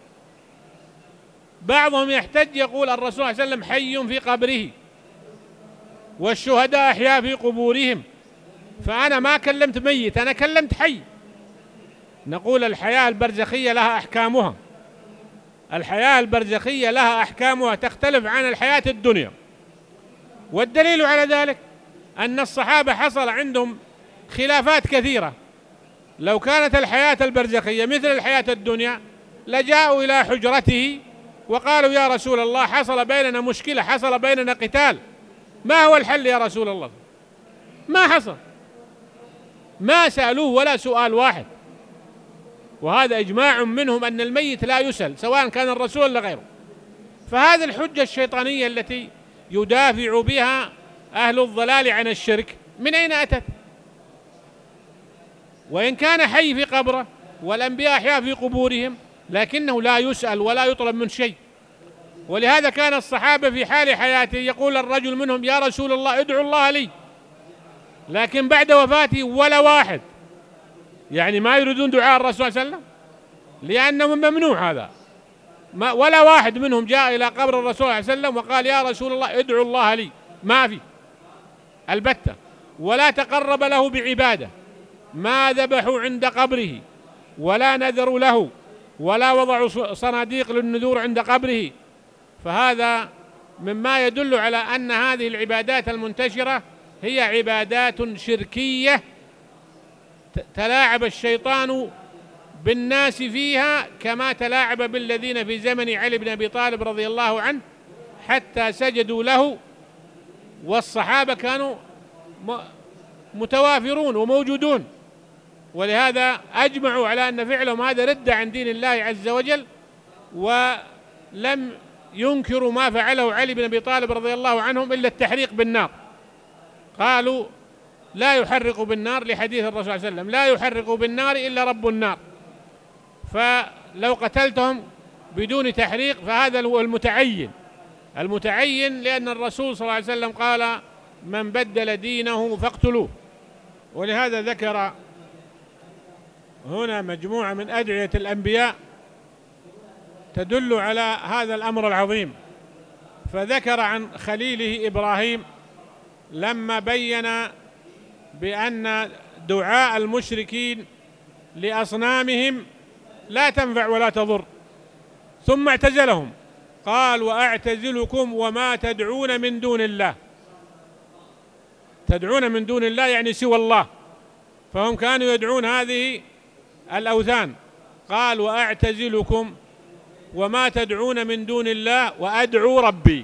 A: بعضهم يحتج يقول الرسول صلى الله عليه وسلم حي في قبره والشهداء أحياء في قبورهم، فأنا ما كلمت ميت، أنا كلمت حي. نقول الحياة البرزخية لها أحكامها، الحياة البرزخية لها أحكامها تختلف عن الحياة الدنيا. والدليل على ذلك أن الصحابة حصل عندهم خلافات كثيرة. لو كانت الحياة البرزخية مثل الحياة الدنيا لجاءوا إلى حجرته وقالوا يا رسول الله حصل بيننا مشكلة، حصل بيننا قتال، ما هو الحل يا رسول الله؟ ما حصل، ما سألوه ولا سؤال واحد. وهذا إجماع منهم أن الميت لا يسأل سواء كان الرسول ولا غيره. فهذه الحجة الشيطانية التي يدافع بها أهل الضلال عن الشرك من أين أتت؟ وإن كان حي في قبره والأنبياء أحياء في قبورهم لكنه لا يسأل ولا يطلب من شيء. ولهذا كان الصحابة في حال حياته يقول الرجل منهم: يا رسول الله ادعو الله لي. لكن بعد وفاته ولا واحد، يعني ما يريدون دعاء الرسول صلى الله عليه وسلم لأنه ممنوع هذا، ما ولا واحد منهم جاء إلى قبر الرسول صلى الله عليه وسلم وقال: يا رسول الله ادعو الله لي. ما في البتة. ولا تقرب له بعبادة، ما ذبحوا عند قبره ولا نذروا له ولا وضعوا صناديق للنذور عند قبره. فهذا مما يدل على أن هذه العبادات المنتشرة هي عبادات شركية تلاعب الشيطان بالناس فيها كما تلاعب بالذين في زمن علي بن أبي طالب رضي الله عنه حتى سجدوا له، والصحابة كانوا متوافرون وموجودون، ولهذا أجمعوا على أن فعلهم هذا ردة عن دين الله عز وجل، ولم ينكروا ما فعله علي بن أبي طالب رضي الله عنهم إلا التحريق بالنار. قالوا: لا يحرق بالنار، لحديث الرسول صلى الله عليه وسلم: لا يحرق بالنار إلا رب النار. فلو قتلتهم بدون تحريق فهذا هو المتعين المتعين لأن الرسول صلى الله عليه وسلم قال: من بدل دينه فاقتلوه. ولهذا ذكر هنا مجموعة من أدعية الأنبياء تدل على هذا الأمر العظيم. فذكر عن خليله إبراهيم لما بين بأن دعاء المشركين لأصنامهم لا تنفع ولا تضر، ثم اعتزلهم، قال: وأعتزلكم وما تدعون من دون الله. تدعون من دون الله يعني سوى الله، فهم كانوا يدعون هذه الأوثان. قال: وأعتزلكم وما تدعون من دون الله وأدعو ربي،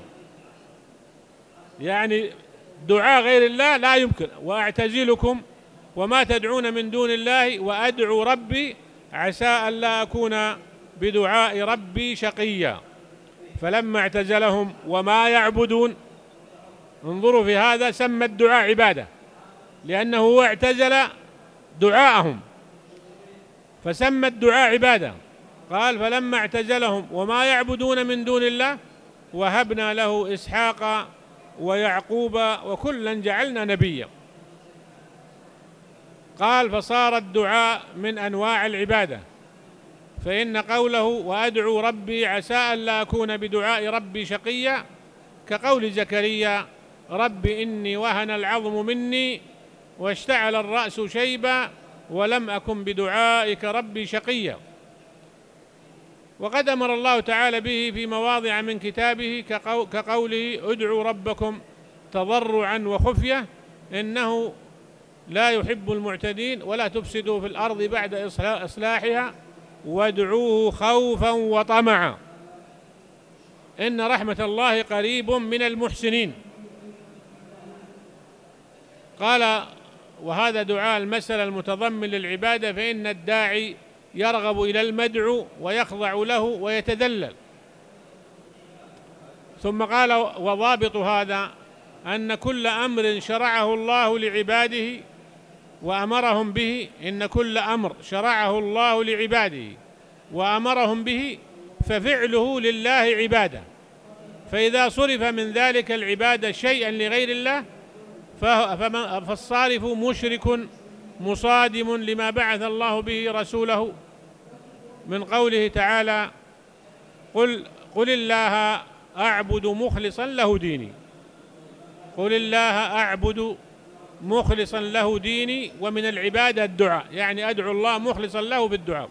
A: يعني دعاء غير الله لا يمكن. وأعتزلكم وما تدعون من دون الله وأدعو ربي عسى أن لا أكون بدعاء ربي شقيا. فلما اعتزلهم وما يعبدون، انظروا في هذا، سمى الدعاء عبادة لأنه هو اعتزل دعاءهم، فسمى الدعاء عبادة. قال: فلما اعتزلهم وما يعبدون من دون الله وهبنا له إسحاق ويعقوب وكلا جعلنا نبيا. قال: فصار الدعاء من أنواع العبادة، فإن قوله وأدعو ربي عسى أن لا أكون بدعاء ربي شقيا كقول زكريا: رب إني وهن العظم مني واشتعل الرأس شيبا ولم أكن بدعائك ربي شقيا. وقد أمر الله تعالى به في مواضع من كتابه كقوله: ادعوا ربكم تضرعا وخفية إنه لا يحب المعتدين ولا تفسدوا في الأرض بعد إصلاحها وادعوه خوفا وطمعا إن رحمة الله قريب من المحسنين. قال: وهذا دعاء المسألة المتضمن للعبادة، فإن الداعي يرغب إلى المدعو ويخضع له ويتذلل. ثم قال: وضابط هذا أن كل أمر شرعه الله لعباده وأمرهم به، إن كل أمر شرعه الله لعباده وأمرهم به ففعله لله عبادة، فإذا صرف من ذلك العبادة شيئا لغير الله فالصارف مشرك مصادم لما بعث الله به رسوله، من قوله تعالى: قل, قل الله أعبد مخلصا له ديني. قل الله أعبد مخلصا له ديني. ومن العبادة الدعاء، يعني أدعو الله مخلصا له بالدعاء.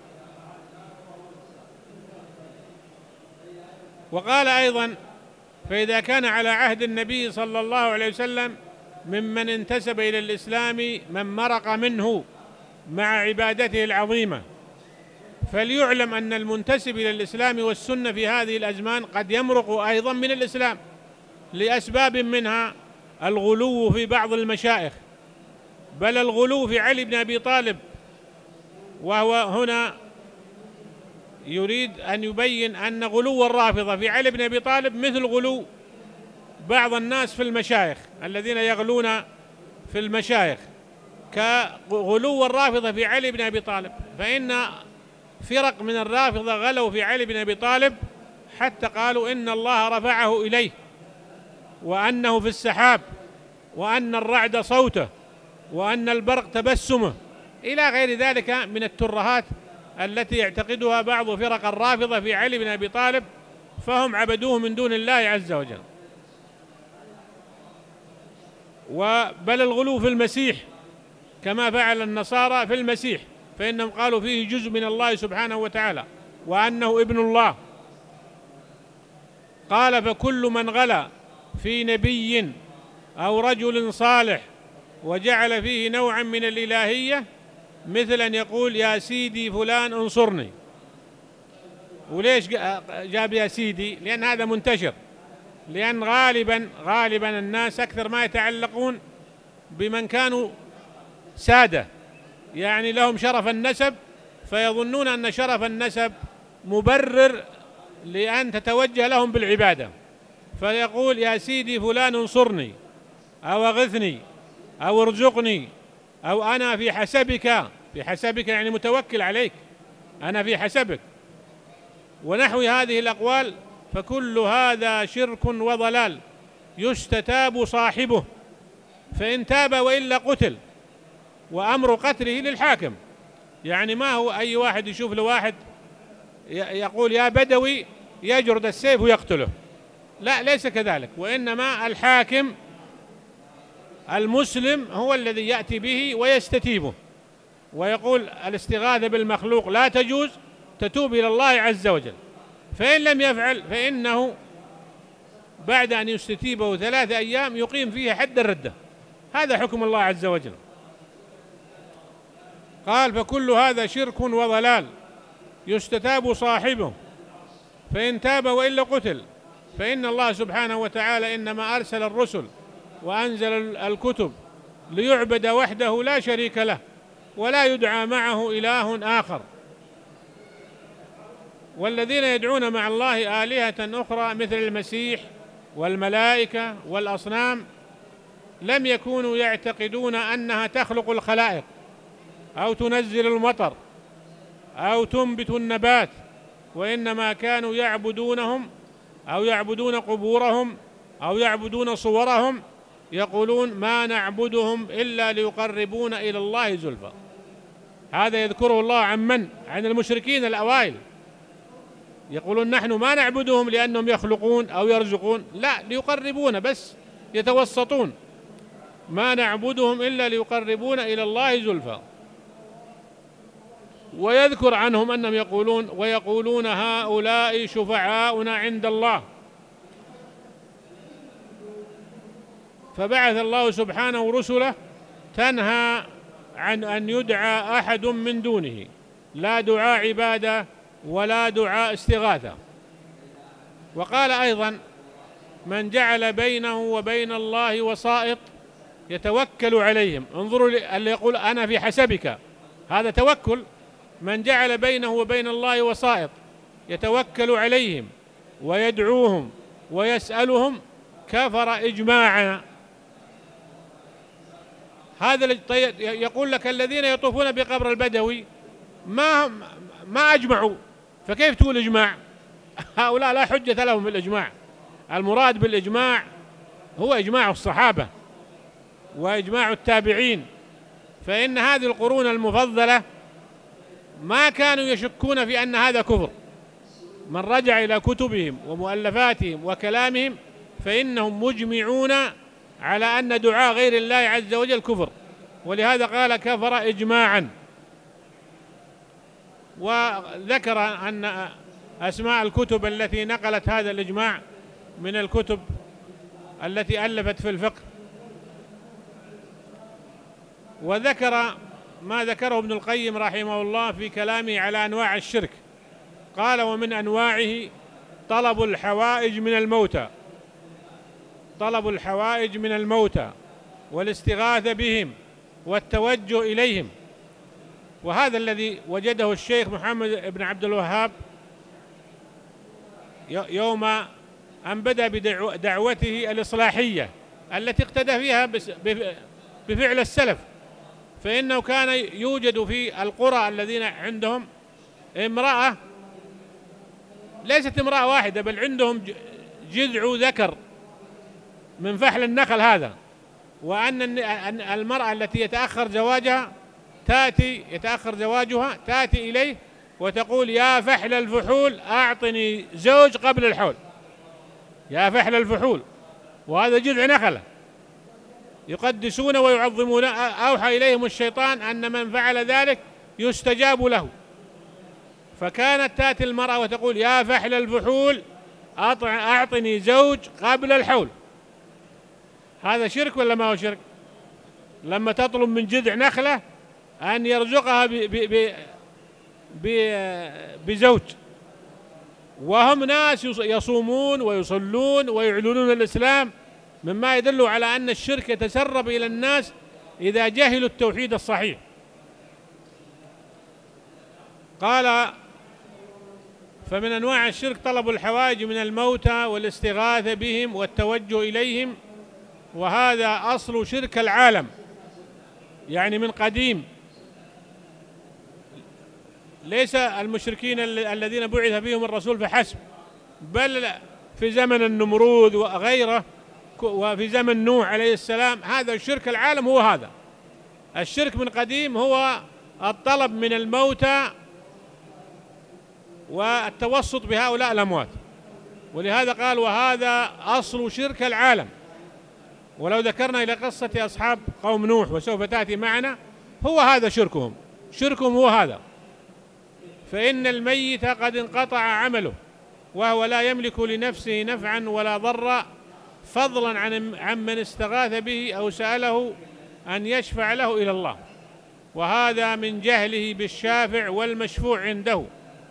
A: وقال أيضا: فإذا كان على عهد النبي صلى الله عليه وسلم ممن انتسب إلى الإسلام من مرق منه مع عبادته العظيمة، فليعلم أن المنتسب إلى الإسلام والسنة في هذه الأزمان قد يمرق أيضا من الإسلام لأسباب، منها الغلو في بعض المشايخ، بل الغلو في علي بن أبي طالب. وهو هنا يريد أن يبين أن غلو الرافضة في علي بن أبي طالب مثل غلو بعض الناس في المشايخ الذين يغلون في المشايخ، كغلو الرافضة في علي بن أبي طالب. فإن فرق من الرافضة غلوا في علي بن أبي طالب حتى قالوا إن الله رفعه إليه، وأنه في السحاب، وأن الرعد صوته، وأن البرق تبسمه، إلى غير ذلك من الترهات التي يعتقدها بعض فرق الرافضة في علي بن أبي طالب، فهم عبدوه من دون الله عز وجل. وبل الغلو في المسيح كما فعل النصارى في المسيح، فإنهم قالوا فيه جزء من الله سبحانه وتعالى وأنه ابن الله. قال: فكل من غلا في نبي أو رجل صالح وجعل فيه نوعا من الإلهية مثل أن يقول يا سيدي فلان انصرني. وليش جاب يا سيدي؟ لأن هذا منتشر، لأن غالبا غالبا الناس أكثر ما يتعلقون بمن كانوا سادة، يعني لهم شرف النسب، فيظنون أن شرف النسب مبرر لأن تتوجه لهم بالعبادة، فيقول يا سيدي فلان انصرني أو أغثني أو ارزقني أو أنا في حسبك. في حسبك يعني متوكل عليك، أنا في حسبك، ونحو هذه الأقوال. فكل هذا شرك وضلال يستتاب صاحبه، فإن تاب وإلا قتل، وأمر قتله للحاكم. يعني ما هو أي واحد يشوف له واحد يقول يا بدوي يجرد السيف ويقتله، لا، ليس كذلك، وإنما الحاكم المسلم هو الذي يأتي به ويستتيبه، ويقول الاستغاثة بالمخلوق لا تجوز، تتوب إلى الله عز وجل. فإن لم يفعل فإنه بعد أن يستتيبه ثلاثة أيام يقيم فيه حد الردة. هذا حكم الله عز وجل. قال: فكل هذا شرك وضلال يستتاب صاحبه، فإن تاب وإلا قتل. فإن الله سبحانه وتعالى إنما أرسل الرسل وأنزل الكتب ليعبد وحده لا شريك له، ولا يدعى معه إله آخر. والذين يدعون مع الله آلهة أخرى مثل المسيح والملائكة والأصنام لم يكونوا يعتقدون أنها تخلق الخلائق أو تنزل المطر أو تنبت النبات، وإنما كانوا يعبدونهم أو يعبدون قبورهم أو يعبدون صورهم، يقولون ما نعبدهم إلا ليقربونا إلى الله زلفى. هذا يذكره الله عن من؟ عن المشركين الأوائل، يقولون نحن ما نعبدهم لأنهم يخلقون أو يرزقون، لا، ليقربونا بس، يتوسطون، ما نعبدهم إلا ليقربونا إلى الله زلفى. ويذكر عنهم أنهم يقولون ويقولون هؤلاء شفعاؤنا عند الله. فبعث الله سبحانه رسله تنهى عن أن يدعى أحد من دونه، لا دعاء عبادة ولا دعاء استغاثة. وقال أيضا: من جعل بينه وبين الله وسائط يتوكل عليهم. انظروا اللي يقول أنا في حسبك، هذا توكل. من جعل بينه وبين الله وسائط يتوكل عليهم ويدعوهم ويسألهم كفر إجماعا. هذا يقول لك الذين يطوفون بقبر البدوي ما ما أجمعوا، فكيف تقول إجماع؟ هؤلاء لا حجة لهم بالإجماع. المراد بالإجماع هو إجماع الصحابة وإجماع التابعين، فإن هذه القرون المفضلة ما كانوا يشكون في أن هذا كفر. من رجع إلى كتبهم ومؤلفاتهم وكلامهم فإنهم مجمعون على أن دعاء غير الله عز وجل كفر، ولهذا قال كفر إجماعا. وذكر أن أسماء الكتب التي نقلت هذا الإجماع من الكتب التي ألفت في الفقه، وذكر ما ذكره ابن القيم رحمه الله في كلامه على أنواع الشرك. قال: ومن أنواعه طلب الحوائج من الموتى، طلب الحوائج من الموتى والاستغاثة بهم والتوجه إليهم. وهذا الذي وجده الشيخ محمد بن عبد الوهاب يوم أن بدأ بدعوته الإصلاحية التي اقتدى فيها بفعل السلف، فإنه كان يوجد في القرى الذين عندهم امرأة ليست امرأة واحدة، بل عندهم جذع ذكر من فحل النخل هذا، وأن المرأة التي يتأخر زواجها تأتي يتأخر زواجها تأتي إليه وتقول: يا فحل الفحول أعطني زوج قبل الحول، يا فحل الفحول، وهذا جذع نخلة يقدسون ويعظمون. أوحى إليهم الشيطان أن من فعل ذلك يستجاب له، فكانت تأتي المرأة وتقول: يا فحل الفحول أعطني زوج قبل الحول. هذا شرك ولا ما هو شرك؟ لما تطلب من جذع نخلة أن يرزقها ب ب ب بزوج، وهم ناس يصومون ويصلون ويعلنون الإسلام، مما يدل على أن الشرك يتسرب إلى الناس إذا جهلوا التوحيد الصحيح. قال: فمن أنواع الشرك طلب الحوائج من الموتى والاستغاثة بهم والتوجه إليهم، وهذا أصل شرك العالم، يعني من قديم. ليس المشركين الذين بعث فيهم الرسول فحسب، بل في زمن النمرود وغيره، وفي زمن نوح عليه السلام، هذا الشرك العالم هو هذا الشرك من قديم، هو الطلب من الموتى والتوسط بهؤلاء الأموات. ولهذا قال: وهذا أصل شرك العالم. ولو ذكرنا إلى قصة أصحاب قوم نوح وسوف تأتي معنا، هو هذا شركهم شركهم هو هذا. فإن الميت قد انقطع عمله وهو لا يملك لنفسه نفعا ولا ضرا، فضلا عن عن من استغاث به أو سأله أن يشفع له إلى الله، وهذا من جهله بالشافع والمشفوع عنده.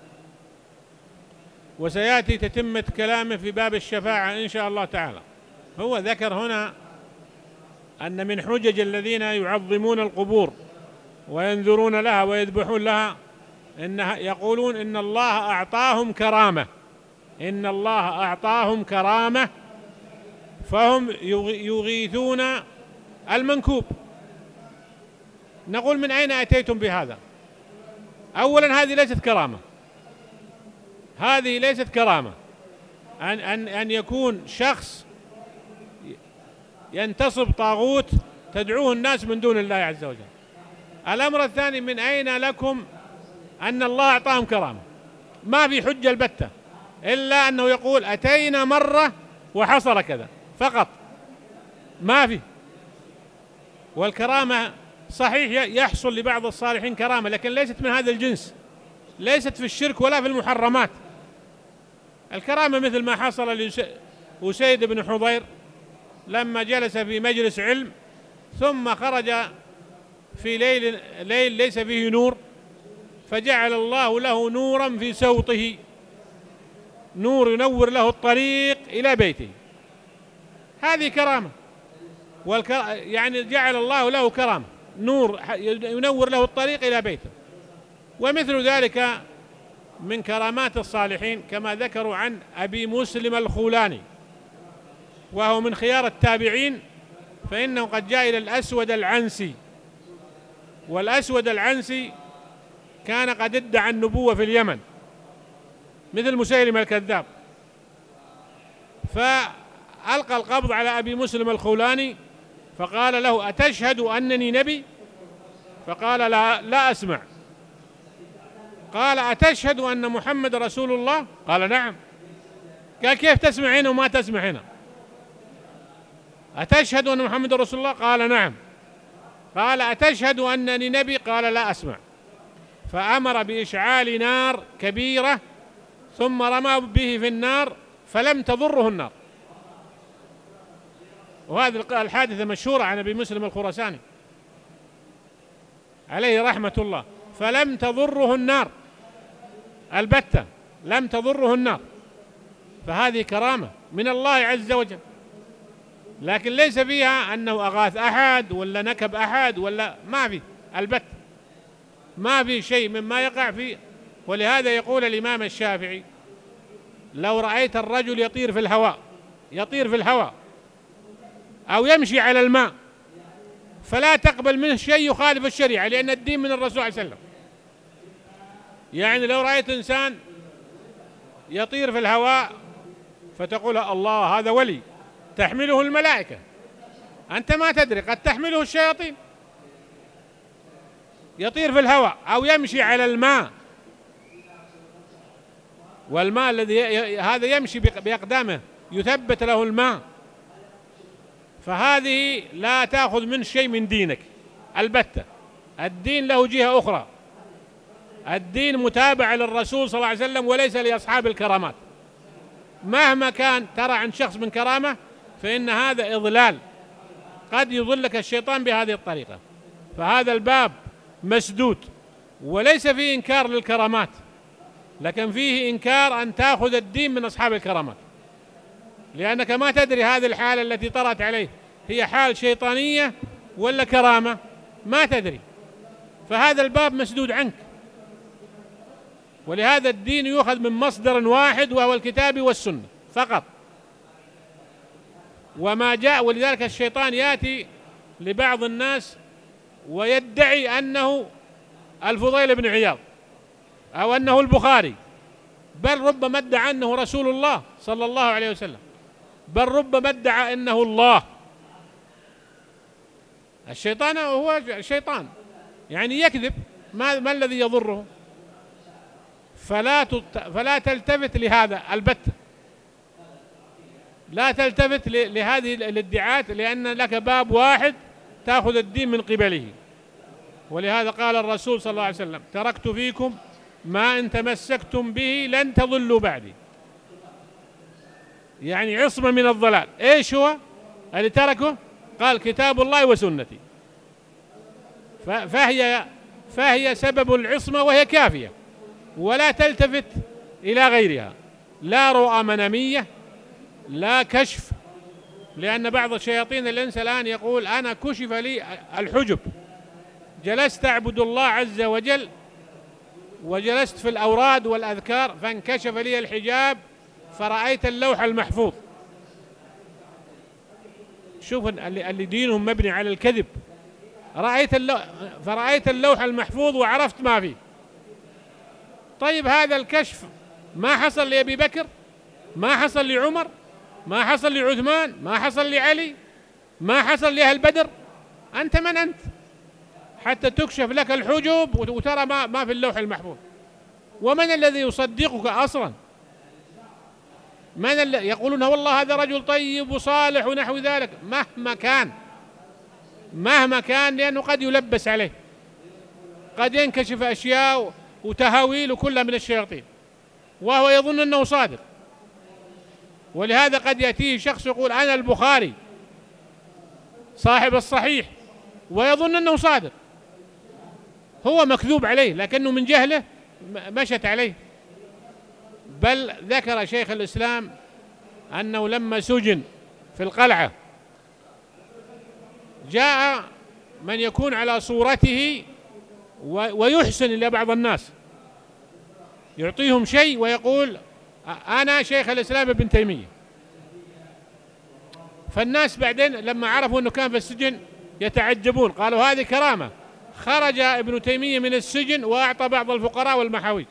A: وسيأتي تتمة كلامه في باب الشفاعة إن شاء الله تعالى. هو ذكر هنا أن من حجج الذين يعظمون القبور وينذرون لها ويذبحون لها إن يقولون إن الله أعطاهم كرامة، إن الله أعطاهم كرامة، فهم يغيثون المنكوب. نقول: من أين أتيتم بهذا؟ أولا هذه ليست كرامة، هذه ليست كرامة أن أن أن يكون شخص ينتصب طاغوت تدعوه الناس من دون الله عز وجل. الأمر الثاني: من أين لكم أن الله أعطاهم كرامة؟ ما في حجة البتة، إلا أنه يقول: أتينا مرة وحصل كذا فقط، ما في. والكرامة صحيح يحصل لبعض الصالحين كرامة، لكن ليست من هذا الجنس، ليست في الشرك ولا في المحرمات. الكرامة مثل ما حصل لأسيد بن حضير لما جلس في مجلس علم ثم خرج في ليل, ليل ليس فيه نور، فجعل الله له نورا في سوطه، نور ينور له الطريق إلى بيته، هذه كرامة. والكر... يعني جعل الله له كرامة، نور ينور له الطريق إلى بيته. ومثل ذلك من كرامات الصالحين كما ذكروا عن أبي مسلم الخولاني، وهو من خيار التابعين، فإنه قد جاء إلى الأسود العنسي، والأسود العنسي كان قد ادعى النبوة في اليمن مثل مسيلمة الكذاب، فألقى القبض على أبي مسلم الخولاني فقال له: أتشهد أنني نبي؟ فقال: لا, لا أسمع. قال: أتشهد أن محمد رسول الله؟ قال: نعم. قال: كيف تسمع هنا وما تسمع هنا؟ أتشهد أن محمد رسول الله؟ قال: نعم. قال: أتشهد أنني نبي؟ قال: لا أسمع. فأمر بإشعال نار كبيرة ثم رمى به في النار فلم تضره النار. وهذه الحادثة مشهورة عن أبي مسلم الخراساني عليه رحمة الله، فلم تضره النار البتة، لم تضره النار. فهذه كرامة من الله عز وجل، لكن ليس فيها أنه أغاث أحد ولا نكب أحد ولا، ما في البت، ما في شيء مما يقع فيه. ولهذا يقول الإمام الشافعي: لو رأيت الرجل يطير في الهواء يطير في الهواء أو يمشي على الماء فلا تقبل منه شيء يخالف الشريعة، لأن الدين من الرسول صلى الله عليه وسلم. يعني لو رأيت إنسان يطير في الهواء فتقول الله هذا ولي، تحمله الملائكة، أنت ما تدري قد تحمله الشياطين. يطير في الهواء أو يمشي على الماء، والماء الذي هذا يمشي بأقدامه يثبت له الماء، فهذه لا تأخذ من شيء من دينك البتة. الدين له جهة أخرى، الدين متابع للرسول صلى الله عليه وسلم وليس لأصحاب الكرامات. مهما كان ترى عند شخص من كرامة فإن هذا إضلال، قد يضلك الشيطان بهذه الطريقة. فهذا الباب مسدود، وليس فيه إنكار للكرامات، لكن فيه إنكار أن تأخذ الدين من أصحاب الكرامات، لأنك ما تدري هذه الحالة التي طرأت عليه هي حال شيطانية ولا كرامة، ما تدري، فهذا الباب مسدود عنك. ولهذا الدين يؤخذ من مصدر واحد وهو الكتاب والسنة فقط، وما جاء. ولذلك الشيطان يأتي لبعض الناس ويدعي أنه الفضيل بن عياض أو أنه البخاري، بل ربما ادعى أنه رسول الله صلى الله عليه وسلم، بل ربما ادعى أنه الله. الشيطان هو شيطان، يعني يكذب، ما, ما الذي يضره؟ فلا, فلا تلتفت لهذا البتة، لا تلتفت لهذه الادعاءات، لأن لك باب واحد تأخذ الدين من قبله. ولهذا قال الرسول صلى الله عليه وسلم: تركت فيكم ما إن تمسكتم به لن تضلوا بعدي، يعني عصمة من الضلال. إيش هو اللي تركه؟ قال: كتاب الله وسنتي. فهي فهي سبب العصمة وهي كافية، ولا تلتفت إلى غيرها، لا رؤى منامية، لا كشف. لأن بعض الشياطين الإنس الآن يقول: أنا كشف لي الحجب، جلست أعبد الله عز وجل وجلست في الأوراد والأذكار فانكشف لي الحجاب فرأيت اللوح المحفوظ. شوف اللي دينهم مبني على الكذب، رأيت اللوح فرأيت اللوح المحفوظ وعرفت ما فيه. طيب هذا الكشف ما حصل لأبي بكر، ما حصل لعمر، ما حصل لعثمان، ما حصل لعلي، ما حصل لأهل بدر. أنت من أنت حتى تكشف لك الحجب وترى ما, ما في اللوح المحفوظ؟ ومن الذي يصدقك أصلا؟ من الذي يقولون والله هذا رجل طيب وصالح ونحو ذلك؟ مهما كان مهما كان لأنه قد يلبس عليه، قد ينكشف أشياء وتهاويل كلها من الشياطين وهو يظن أنه صادق. ولهذا قد يأتيه شخص يقول: أنا البخاري صاحب الصحيح، ويظن أنه صادق، هو مكذوب عليه لكنه من جهله مشت عليه. بل ذكر شيخ الإسلام أنه لما سجن في القلعة جاء من يكون على صورته ويحسن إلى بعض الناس، يعطيهم شيء ويقول: أنا شيخ الإسلام ابن تيمية. فالناس بعدين لما عرفوا أنه كان في السجن يتعجبون، قالوا: هذه كرامة، خرج ابن تيمية من السجن وأعطى بعض الفقراء والمحاويج.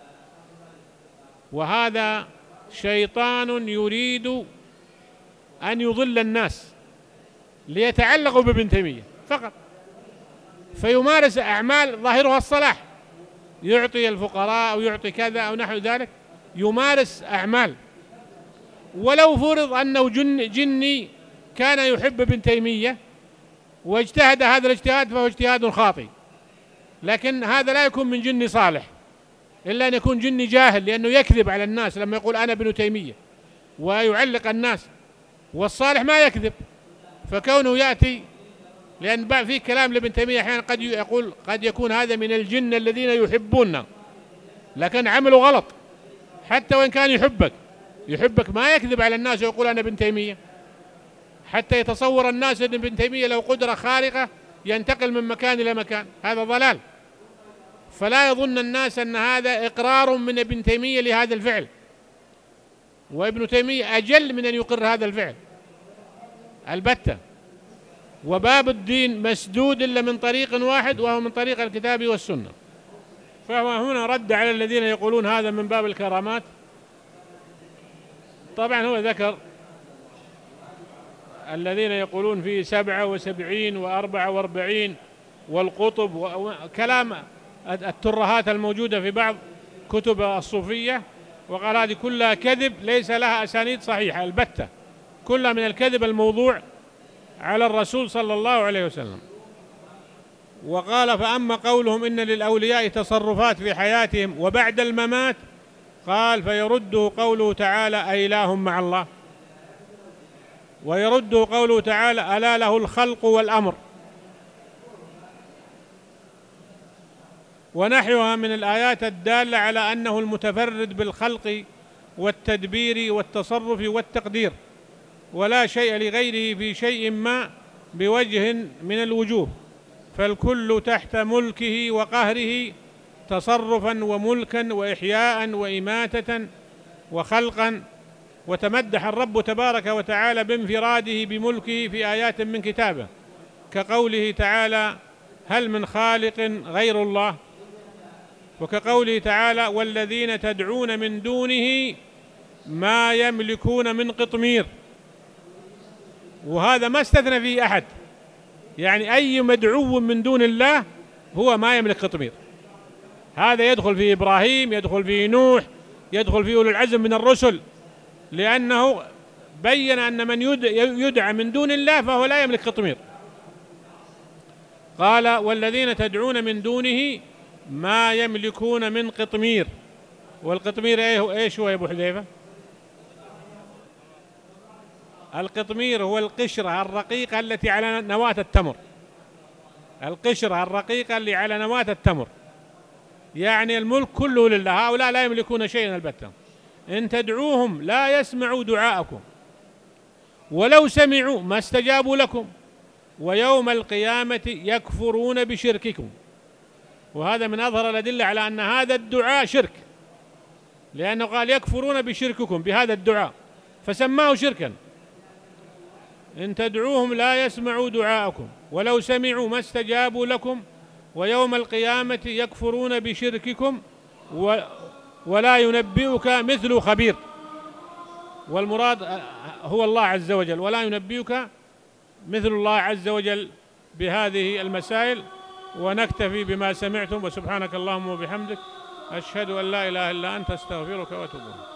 A: وهذا شيطان يريد أن يضل الناس ليتعلقوا بابن تيمية فقط، فيمارس أعمال ظاهرها الصلاح، يعطي الفقراء أو يعطي كذا أو نحو ذلك، يمارس أعمال. ولو فرض أنه جن جني كان يحب ابن تيمية واجتهد هذا الاجتهاد فهو اجتهاد خاطئ، لكن هذا لا يكون من جني صالح إلا أن يكون جني جاهل، لأنه يكذب على الناس لما يقول أنا ابن تيمية ويعلق الناس. والصالح ما يكذب، فكونه يأتي، لأن في كلام لابن تيمية أحيانا قد يقول قد يكون هذا من الجن الذين يحبوننا لكن عملوا غلط، حتى وإن كان يحبك يحبك ما يكذب على الناس ويقول أنا ابن تيمية، حتى يتصور الناس أن ابن تيمية له قدرة خارقة ينتقل من مكان إلى مكان، هذا ضلال. فلا يظن الناس أن هذا إقرار من ابن تيمية لهذا الفعل، وابن تيمية أجل من أن يقر هذا الفعل البتة. وباب الدين مسدود إلا من طريق واحد وهو من طريق الكتاب والسنة. فهو هنا رد على الذين يقولون هذا من باب الكرامات، طبعا هو ذكر الذين يقولون فيه سبعة وسبعين وأربعة وأربعين والقطب وكلام الترهات الموجودة في بعض كتب الصوفية، وقال هذه كلها كذب ليس لها أسانيد صحيحة البتة، كلها من الكذب الموضوع على الرسول صلى الله عليه وسلم. وقال فأما قولهم إن للأولياء تصرفات في حياتهم وبعد الممات، قال فيرده قوله تعالى أإله مع الله، ويرده قوله تعالى ألا له الخلق والأمر، ونحوها من الآيات الدالة على أنه المتفرد بالخلق والتدبير والتصرف والتقدير، ولا شيء لغيره في شيء ما بوجه من الوجوه، فالكل تحت ملكه وقهره تصرفا وملكا وإحياء وإماتة وخلقا. وتمدح الرب تبارك وتعالى بانفراده بملكه في آيات من كتابه، كقوله تعالى هل من خالق غير الله، وكقوله تعالى والذين تدعون من دونه ما يملكون من قطمير، وهذا ما استثنى فيه أحد، يعني أي مدعو من دون الله هو ما يملك قطمير. هذا يدخل في إبراهيم، يدخل في نوح، يدخل في أولي العزم من الرسل، لأنه بين أن من يدعى من دون الله فهو لا يملك قطمير. قال والذين تدعون من دونه ما يملكون من قطمير، والقطمير ايش هو يا ابو حذيفه؟ القطمير هو القشرة الرقيقة التي على نواة التمر، القشرة الرقيقة اللي على نواة التمر، يعني الملك كله لله، هؤلاء لا يملكون شيئا البتة. إن تدعوهم لا يسمعوا دعاءكم ولو سمعوا ما استجابوا لكم، ويوم القيامة يكفرون بشرككم. وهذا من أظهر الأدلة على أن هذا الدعاء شرك، لأنه قال يكفرون بشرككم بهذا الدعاء فسماه شركا. إن تدعوهم لا يسمعوا دعاءكم ولو سمعوا ما استجابوا لكم، ويوم القيامة يكفرون بشرككم و ولا ينبئك مثل خبير. والمراد هو الله عز وجل، ولا ينبئك مثل الله عز وجل بهذه المسائل. ونكتفي بما سمعتم، وسبحانك اللهم وبحمدك أشهد أن لا إله إلا أنت أستغفرك وأتوب إليك.